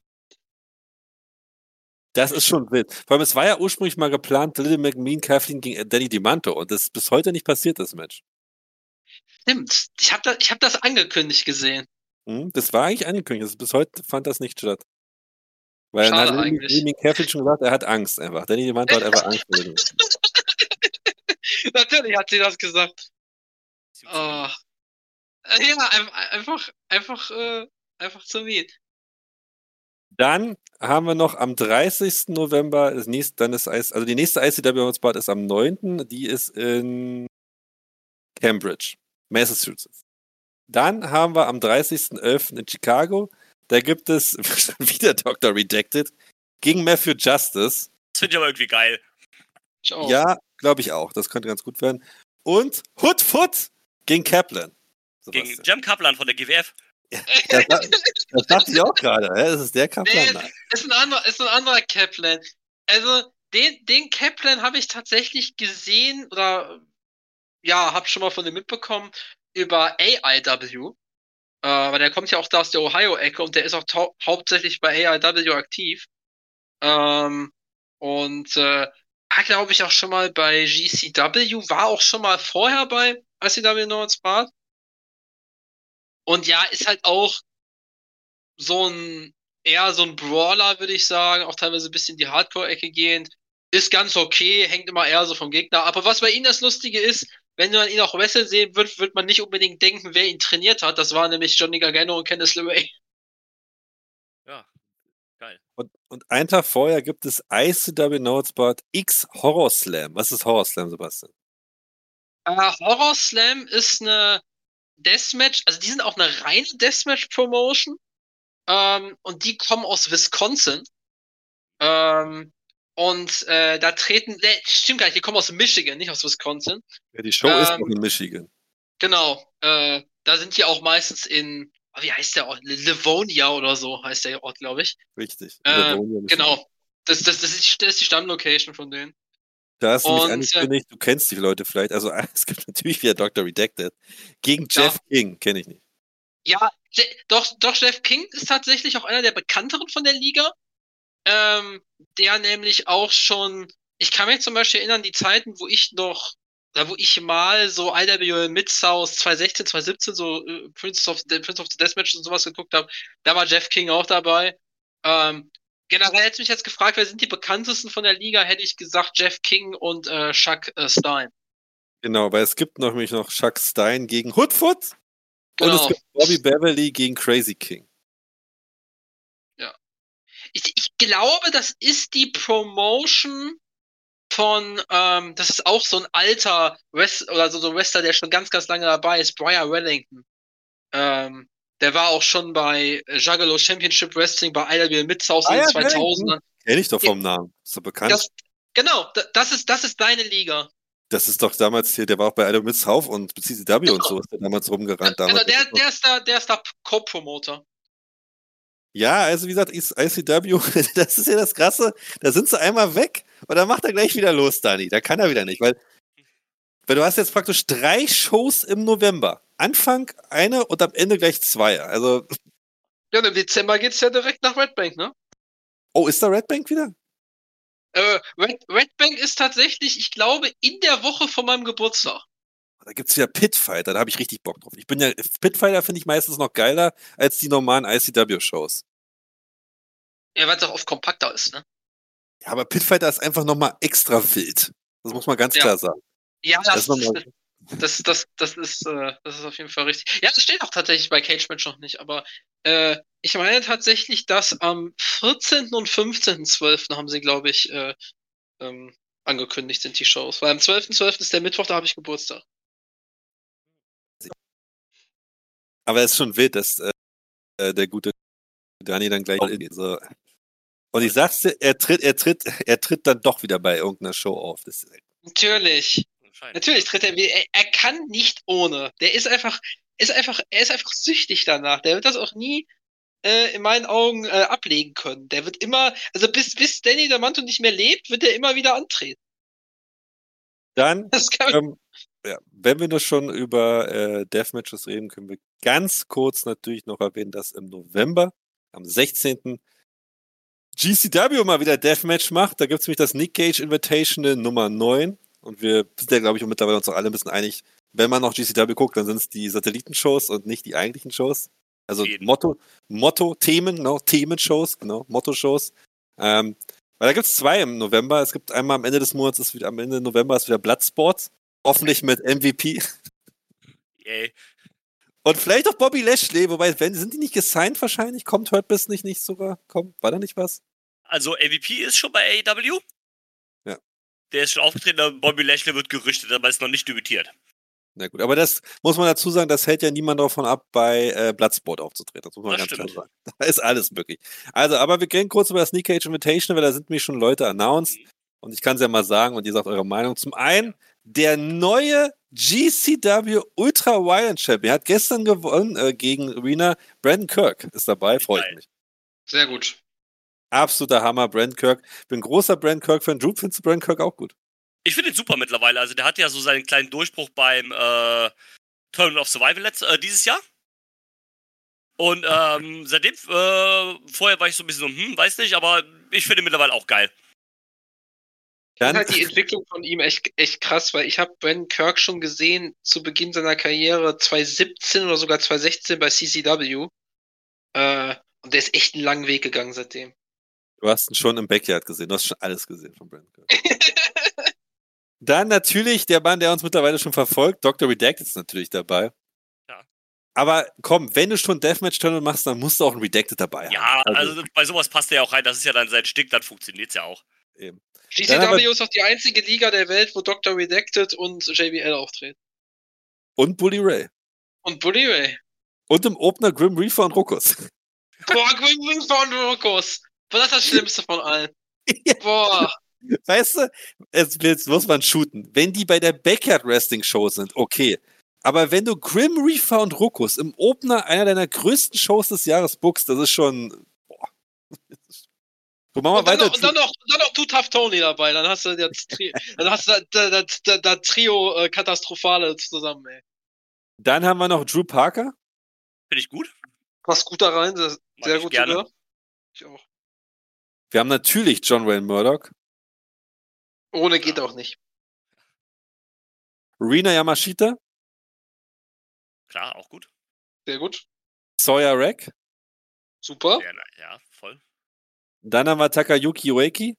Das ist schon wild. Vor allem, es war ja ursprünglich mal geplant, Little Mean Kathleen gegen Danny DiManto. Und das ist bis heute nicht passiert, das Match.
Stimmt. Ich hab das angekündigt gesehen.
Das war eigentlich angekündigt. Bis heute fand das nicht statt. Weil
Schade
dann hat
eigentlich.
Little Kathleen schon gesagt, er hat Angst einfach. Danny DiManto hat einfach Angst.
Natürlich hat sie das gesagt. Ja, einfach zu mean.
Dann haben wir noch am 30. November, die nächste ICW-Spot ist am 9. Die ist in Cambridge, Massachusetts. Dann haben wir am 30.11. in Chicago, da gibt es wieder Dr. Redacted gegen Matthew Justice.
Das finde ich aber irgendwie geil.
Ja, glaube ich auch. Das könnte ganz gut werden. Und Hood Foot gegen Kaplan.
Gegen Jem Kaplan von der GWF.
Das dachte ich auch gerade. Das ist der Kaplan.
Nee, ist ein anderer Kaplan. Also, den Kaplan habe ich tatsächlich gesehen oder ja, habe schon mal von dem mitbekommen über AIW. Weil der kommt ja auch da aus der Ohio-Ecke und der ist auch hauptsächlich bei AIW aktiv. War, glaube ich, auch schon mal bei GCW, war auch schon mal vorher bei ICW North-Spart. Und ja, ist halt auch eher so ein Brawler, würde ich sagen, auch teilweise ein bisschen in die Hardcore-Ecke gehend. Ist ganz okay, hängt immer eher so vom Gegner. Aber was bei ihm das Lustige ist, wenn man ihn auch wresteln sehen wird man nicht unbedingt denken, wer ihn trainiert hat. Das war nämlich Johnny Gargano und Candice LeRae.
Ja, geil.
Und einen Tag vorher gibt es ICW Northsport X Horror Slam. Was ist Horror Slam, Sebastian?
Horror Slam ist eine Deathmatch, also die sind auch eine reine Deathmatch-Promotion. Und die kommen aus Wisconsin. Da treten, stimmt gar nicht, die kommen aus Michigan, nicht aus Wisconsin.
Ja, die Show ist noch in Michigan.
Genau. Da sind die auch meistens wie heißt der Ort? Livonia oder so heißt der Ort, glaube ich.
Richtig.
Genau. Das ist die Stammlocation von denen.
Da hast du mich
Und,
angekündigt, du kennst die Leute vielleicht. Also es gibt natürlich wieder Dr. Redacted. Gegen Jeff King, kenne ich nicht.
Ja, doch, Jeff King ist tatsächlich auch einer der bekannteren von der Liga. Der nämlich auch schon, ich kann mich zum Beispiel erinnern, die Zeiten, wo ich mal so IWL Mid-South 2016, 2017 so Prince of the Deathmatch und sowas geguckt habe, da war Jeff King auch dabei. Generell hätte mich jetzt gefragt, wer sind die bekanntesten von der Liga, hätte ich gesagt Jeff King und Chuck Stein.
Genau, weil es gibt nämlich noch Chuck Stein gegen Hoodfoot und es
Genau.
gibt Bobby Beverly gegen Crazy King.
Ja. Ich glaube, das ist die Promotion von, das ist auch so ein alter oder so ein Wrestler, der schon ganz, ganz lange dabei ist, Brian Wellington. Der war auch schon bei Juggalo Championship Wrestling, bei IWL Mid-South in den 2000ern.
Kenn ich doch vom Namen. Ist doch bekannt.
Das ist deine Liga.
Das ist doch damals hier, der war auch bei IWL Mid-South und CCW und so, ist der damals rumgerannt.
Genau, der ist da Co-Promoter.
Ja, also wie gesagt, ICW, das ist ja das Krasse, da sind sie einmal weg und dann macht er gleich wieder los, Dani. Da kann er wieder nicht, weil du hast jetzt praktisch 3 Shows im November. Anfang eine und am Ende gleich 2. Also.
Ja, im Dezember geht's ja direkt nach Red Bank, ne?
Oh, ist da Red Bank wieder?
Red Bank ist tatsächlich, ich glaube, in der Woche von meinem Geburtstag.
Da gibt's wieder Pitfighter, da habe ich richtig Bock drauf. Pitfighter finde ich meistens noch geiler als die normalen ICW-Shows.
Ja, weil es auch oft kompakter ist, ne?
Ja, aber Pitfighter ist einfach nochmal extra wild. Das muss man ganz klar sagen.
Ja, das ist auf jeden Fall richtig. Ja, das steht auch tatsächlich bei Cage Match noch nicht, aber ich meine tatsächlich, dass am 14. und 15.12. haben sie, glaube ich, angekündigt sind die Shows. Weil am 12.12. ist der Mittwoch, da habe ich Geburtstag.
Aber es ist schon wild, dass der gute Dani dann gleich so. Und ich sag's dir, er tritt dann doch wieder bei irgendeiner Show auf.
Natürlich tritt er wieder. Er kann nicht ohne. Er ist einfach süchtig danach. Der wird das auch nie in meinen Augen ablegen können. Der wird immer, also bis Danny Diamante nicht mehr lebt, wird er immer wieder antreten.
Dann, wenn wir nur schon über Deathmatches reden, können wir ganz kurz natürlich noch erwähnen, dass im November, am 16. GCW mal wieder Deathmatch macht. Da gibt es nämlich das Nick Gage Invitational Nummer 9. Und wir sind ja, glaube ich, mittlerweile uns auch alle ein bisschen einig, wenn man noch GCW guckt, dann sind es die Satellitenshows und nicht die eigentlichen Shows. Also Motto-Themen, no? Themenshows, genau, Motto-Shows. Weil da gibt es 2 im November. Es gibt einmal am Ende des Monats, am Ende November ist wieder Bloodsport. Hoffentlich mit MVP.
Yay.
Und vielleicht auch Bobby Lashley, wobei, sind die nicht gesigned wahrscheinlich? Kommt Hurt Business nicht sogar? War da nicht was?
Also MVP ist schon bei AEW.
Ja.
Der ist schon aufgetreten, Bobby Lashley wird gerüchtet, aber ist noch nicht debütiert.
Na gut, aber das muss man dazu sagen, das hält ja niemand davon ab, bei Bloodsport aufzutreten. Das muss man ganz klar sagen. Da ist alles möglich. Also, aber wir gehen kurz über das Sneak Cage Invitation, weil da sind mir schon Leute announced. Und ich kann es ja mal sagen und ihr sagt eure Meinung. Zum einen, der neue GCW Ultra Violent Champion. Er hat gestern gewonnen gegen Arena. Brandon Kirk ist dabei, freut mich.
Sehr gut.
Absoluter Hammer, Brandon Kirk. Bin großer Brandon Kirk-Fan. Drew, findest du Brandon Kirk auch gut?
Ich finde ihn super mittlerweile. Also der hat ja so seinen kleinen Durchbruch beim Tournament of Survival dieses Jahr. Und seitdem, vorher war ich so ein bisschen so, weiß nicht, aber ich finde ihn mittlerweile auch geil.
Ich finde halt die Entwicklung von ihm echt krass, weil ich habe Brandon Kirk schon gesehen zu Beginn seiner Karriere 2017 oder sogar 2016 bei CCW. Und der ist echt einen langen Weg gegangen seitdem.
Du hast ihn schon im Backyard gesehen. Du hast schon alles gesehen von Brandon Kirk. Dann natürlich der Mann, der uns mittlerweile schon verfolgt. Dr. Redacted ist natürlich dabei.
Ja.
Aber komm, wenn du schon Deathmatch-Tournament machst, dann musst du auch ein Redacted dabei haben.
Ja, also bei sowas passt der ja auch rein. Das ist ja dann sein Stick, dann funktioniert's ja auch.
Eben.
GCW ist auch die einzige Liga der Welt, wo Dr. Redacted und JBL auftreten.
Und Bully Ray. Und im Opener Grim Reaper und Ruckus.
Boah, Grim Reaper und Ruckus. Das ist das Schlimmste von allen. Boah.
Weißt du, jetzt muss man shooten. Wenn die bei der Backyard Wrestling Show sind, okay. Aber wenn du Grim Reaper und Ruckus im Opener einer deiner größten Shows des Jahres bookst, das ist schon. Boah. So, machen wir weiter.
Und dann noch Too Tough Tony dabei. Dann hast du das Trio Katastrophale zusammen, ey.
Dann haben wir noch Drew Parker.
Finde ich gut.
Passt gut da rein. Sehr gut
gerne.
sogar. Ich auch.
Wir haben natürlich John Wayne Murdoch.
Ohne geht auch nicht.
Rina Yamashita.
Klar, auch gut.
Sehr gut.
Sawyer Rack.
Super.
Ja, voll.
Dann haben wir Takayuki Ueki.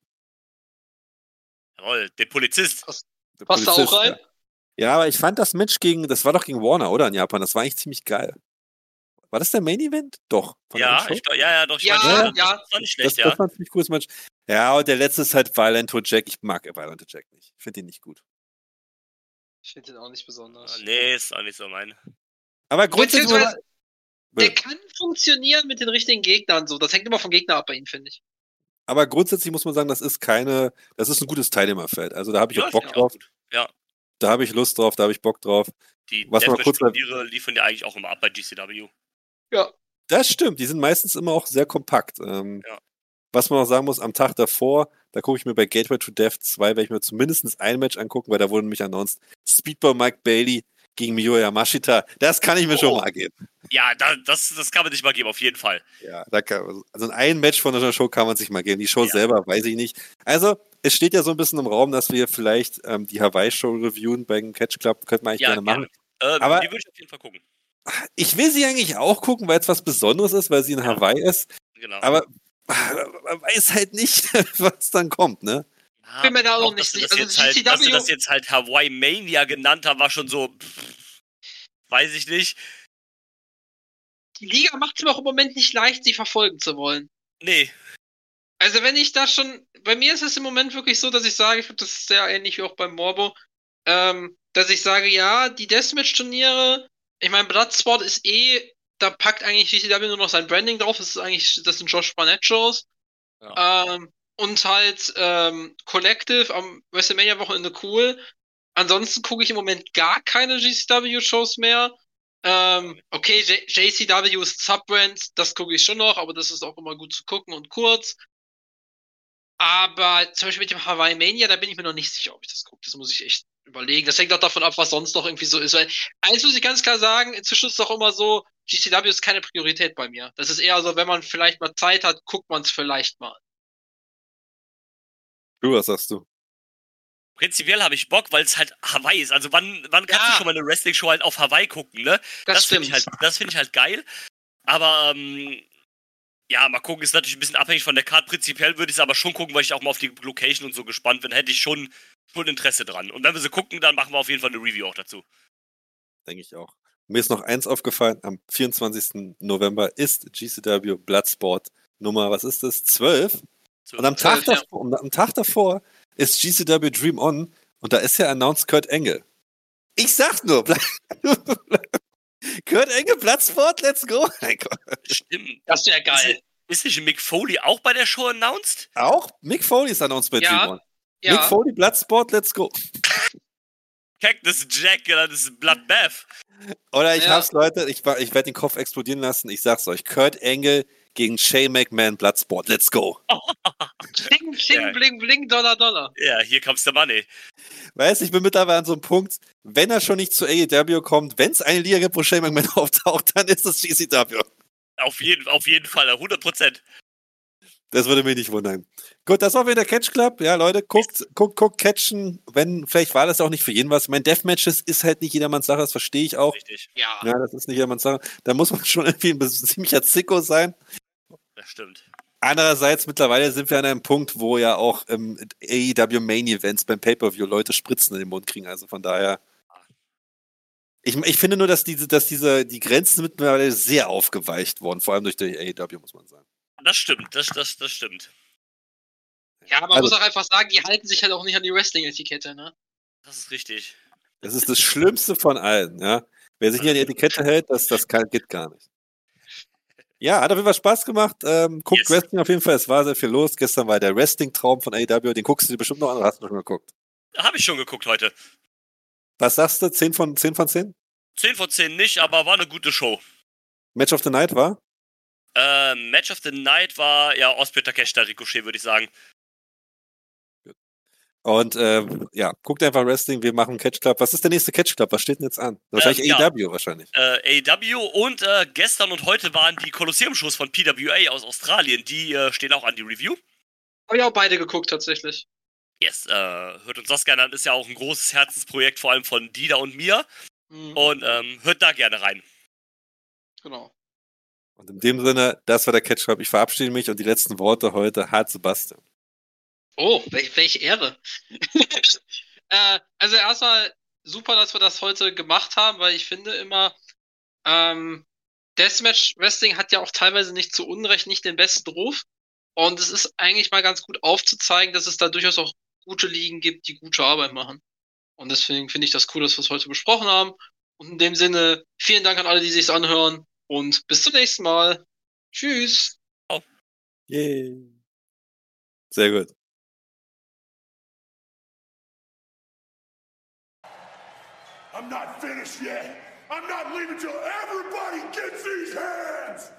Jawohl, der Polizist.
Der
Passt da
Polizist,
auch rein?
Ja, aber ich fand das Match das war doch gegen Warner, oder? In Japan. Das war eigentlich ziemlich geil. War das der Main Event? Doch.
Ja, doch.
Ja.
Das war nicht schlecht,
Das war ein ziemlich cooles Match. Ja, und der letzte ist halt Violento Jack. Ich mag Violento Jack nicht. Ich finde ihn nicht gut.
Ich finde den auch nicht besonders.
Nee, ist auch nicht so mein.
Aber grundsätzlich.
Der kann funktionieren mit den richtigen Gegnern so. Das hängt immer vom Gegner ab bei ihm, finde ich.
Aber grundsätzlich muss man sagen, das ist ein gutes Teilnehmerfeld. Also da habe ich auch Bock drauf.
Ja.
Da habe ich Lust drauf, da habe ich Bock drauf.
Die
Deathmatch-Turniere
liefern ja eigentlich auch immer ab bei GCW.
Ja.
Das stimmt, die sind meistens immer auch sehr kompakt. Was man auch sagen muss, am Tag davor, da gucke ich mir bei Gateway to Death 2, werde ich mir zumindest ein Match angucken, weil da wurde nämlich announced, Speedball Mike Bailey gegen Miyu Yamashita. Das kann ich mir schon mal geben.
Ja, das kann man sich mal geben, auf jeden Fall.
Ja, also ein Match von der Show kann man sich mal geben. Die Show selber weiß ich nicht. Also, es steht ja so ein bisschen im Raum, dass wir vielleicht die Hawaii-Show reviewen beim Catch Club. Könnten wir eigentlich gerne machen. Aber
die würde ich auf jeden Fall gucken.
Ich will sie eigentlich auch gucken, weil es was Besonderes ist, weil sie in Hawaii ist.
Genau.
Aber man weiß halt nicht, was dann kommt, ne?
Ich bin mir da auch nicht sicher.
Dass sie das jetzt halt Hawaii Mania genannt haben, war schon so, weiß ich nicht.
Die Liga macht es mir auch im Moment nicht leicht, sie verfolgen zu wollen.
Nee.
Also wenn ich da schon, bei mir ist es im Moment wirklich so, dass ich sage, ich glaube, das ist sehr ähnlich wie auch beim Morbo, dass ich sage, ja, die Deathmatch-Turniere, ich meine, Bloodsport ist da packt eigentlich GCW nur noch sein Branding drauf, das sind Josh Barnett-Shows. Ja. Und halt Collective am WrestleMania-Wochenende cool. Ansonsten gucke ich im Moment gar keine GCW-Shows mehr. Okay, JCW ist Subbrand, das gucke ich schon noch, aber das ist auch immer gut zu gucken und kurz. Aber zum Beispiel mit dem Hawaii Mania, da bin ich mir noch nicht sicher, ob ich das gucke. Das muss ich echt überlegen. Das hängt auch davon ab, was sonst noch irgendwie so ist. Weil eins muss ich ganz klar sagen, inzwischen ist es doch immer so, GCW ist keine Priorität bei mir. Das ist eher so, wenn man vielleicht mal Zeit hat, guckt man es vielleicht mal.
Was sagst du?
Prinzipiell habe ich Bock, weil es halt Hawaii ist. Also wann kannst du schon mal eine Wrestling-Show halt auf Hawaii gucken, ne? Das finde ich halt geil. Aber mal gucken, ist natürlich ein bisschen abhängig von der Card. Prinzipiell würde ich es aber schon gucken, weil ich auch mal auf die Location und so gespannt bin. Hätte ich schon Interesse dran. Und wenn wir sie gucken, dann machen wir auf jeden Fall eine Review auch dazu.
Denke ich auch. Mir ist noch eins aufgefallen, am 24. November ist GCW Bloodsport Nummer, was ist das? 12? Und am Tag davor ist GCW Dream On und da ist ja announced Kurt Angle. Ich sag nur, Kurt Angle, Bloodsport, let's go.
Stimmt.
Das wäre geil.
Ist nicht Mick Foley auch bei der Show announced?
Auch? Mick Foley ist announced bei Dream On.
Ja.
Mick Foley, Bloodsport, let's go.
Cactus Jack, das ist Bloodbath.
Oder ich hab's, Leute, ich werde den Kopf explodieren lassen. Ich sag's euch, Kurt Angle gegen Shane McMahon, Bloodsport, let's go.
Bling, bling, bling, bling, Dollar.
Ja, hier comes the money.
Weißt du, ich bin mittlerweile an so einem Punkt, wenn er schon nicht zu AEW kommt, wenn es eine Liga gibt, wo Shane McMahon auftaucht, dann ist es GCW.
Auf jeden Fall, 100%.
Das würde mich nicht wundern. Gut, das war wieder der Catch Club. Ja, Leute, guckt catchen. Vielleicht war das auch nicht für jeden was. Mein Deathmatches ist halt nicht jedermanns Sache, das verstehe ich auch.
Richtig.
Ja,
das ist nicht jedermanns Sache. Da muss man schon irgendwie ein ziemlicher Zicko sein.
Das stimmt.
Andererseits, mittlerweile sind wir an einem Punkt, wo ja auch AEW Main Events beim Pay-Per-View Leute Spritzen in den Mund kriegen. Also von daher. Ich finde nur, dass die Grenzen mittlerweile sehr aufgeweicht wurden, vor allem durch die AEW, muss man sagen.
Das stimmt, das stimmt.
Ja, man muss auch einfach sagen, die halten sich halt auch nicht an die Wrestling-Etikette, ne?
Das ist richtig.
Das ist das Schlimmste von allen, ja. Wer sich nicht an die Etikette hält, das geht gar nicht. Ja, hat auf jeden Fall Spaß gemacht. Guckt Wrestling auf jeden Fall, es war sehr viel los. Gestern war der Wrestling-Traum von AEW, den guckst du dir bestimmt noch an, oder hast du schon geguckt?
Habe ich schon geguckt heute.
Was sagst du? 10 von 10?
10 von 10 nicht, aber war eine gute Show.
Match of the Night war?
Match of the Night war ja Osprey Takeshita Ricochet, würde ich sagen.
Und ja, guckt einfach Wrestling, wir machen Catch Club. Was ist der nächste Catch Club? Was steht denn jetzt an? Wahrscheinlich AEW wahrscheinlich.
AEW und gestern und heute waren die Kolosseum-Shows von PWA aus Australien. Die stehen auch an die Review.
Habe ich auch beide geguckt, tatsächlich.
Yes, hört uns das gerne an. Ist ja auch ein großes Herzensprojekt, vor allem von Dida und mir. Und hört da gerne rein.
Genau.
Und in dem Sinne, das war der Catch Club. Ich verabschiede mich und die letzten Worte heute hat Sebastian.
Oh, welche Ehre. Also erstmal super, dass wir das heute gemacht haben, weil ich finde immer, Deathmatch Wrestling hat ja auch teilweise nicht zu Unrecht nicht den besten Ruf. Und es ist eigentlich mal ganz gut aufzuzeigen, dass es da durchaus auch gute Ligen gibt, die gute Arbeit machen. Und deswegen finde ich das cool, dass wir es heute besprochen haben. Und in dem Sinne, vielen Dank an alle, die sich's anhören. Und bis zum nächsten Mal. Tschüss.
Yay. Sehr gut.
I'm not finished yet. I'm not leaving till everybody gets these hands.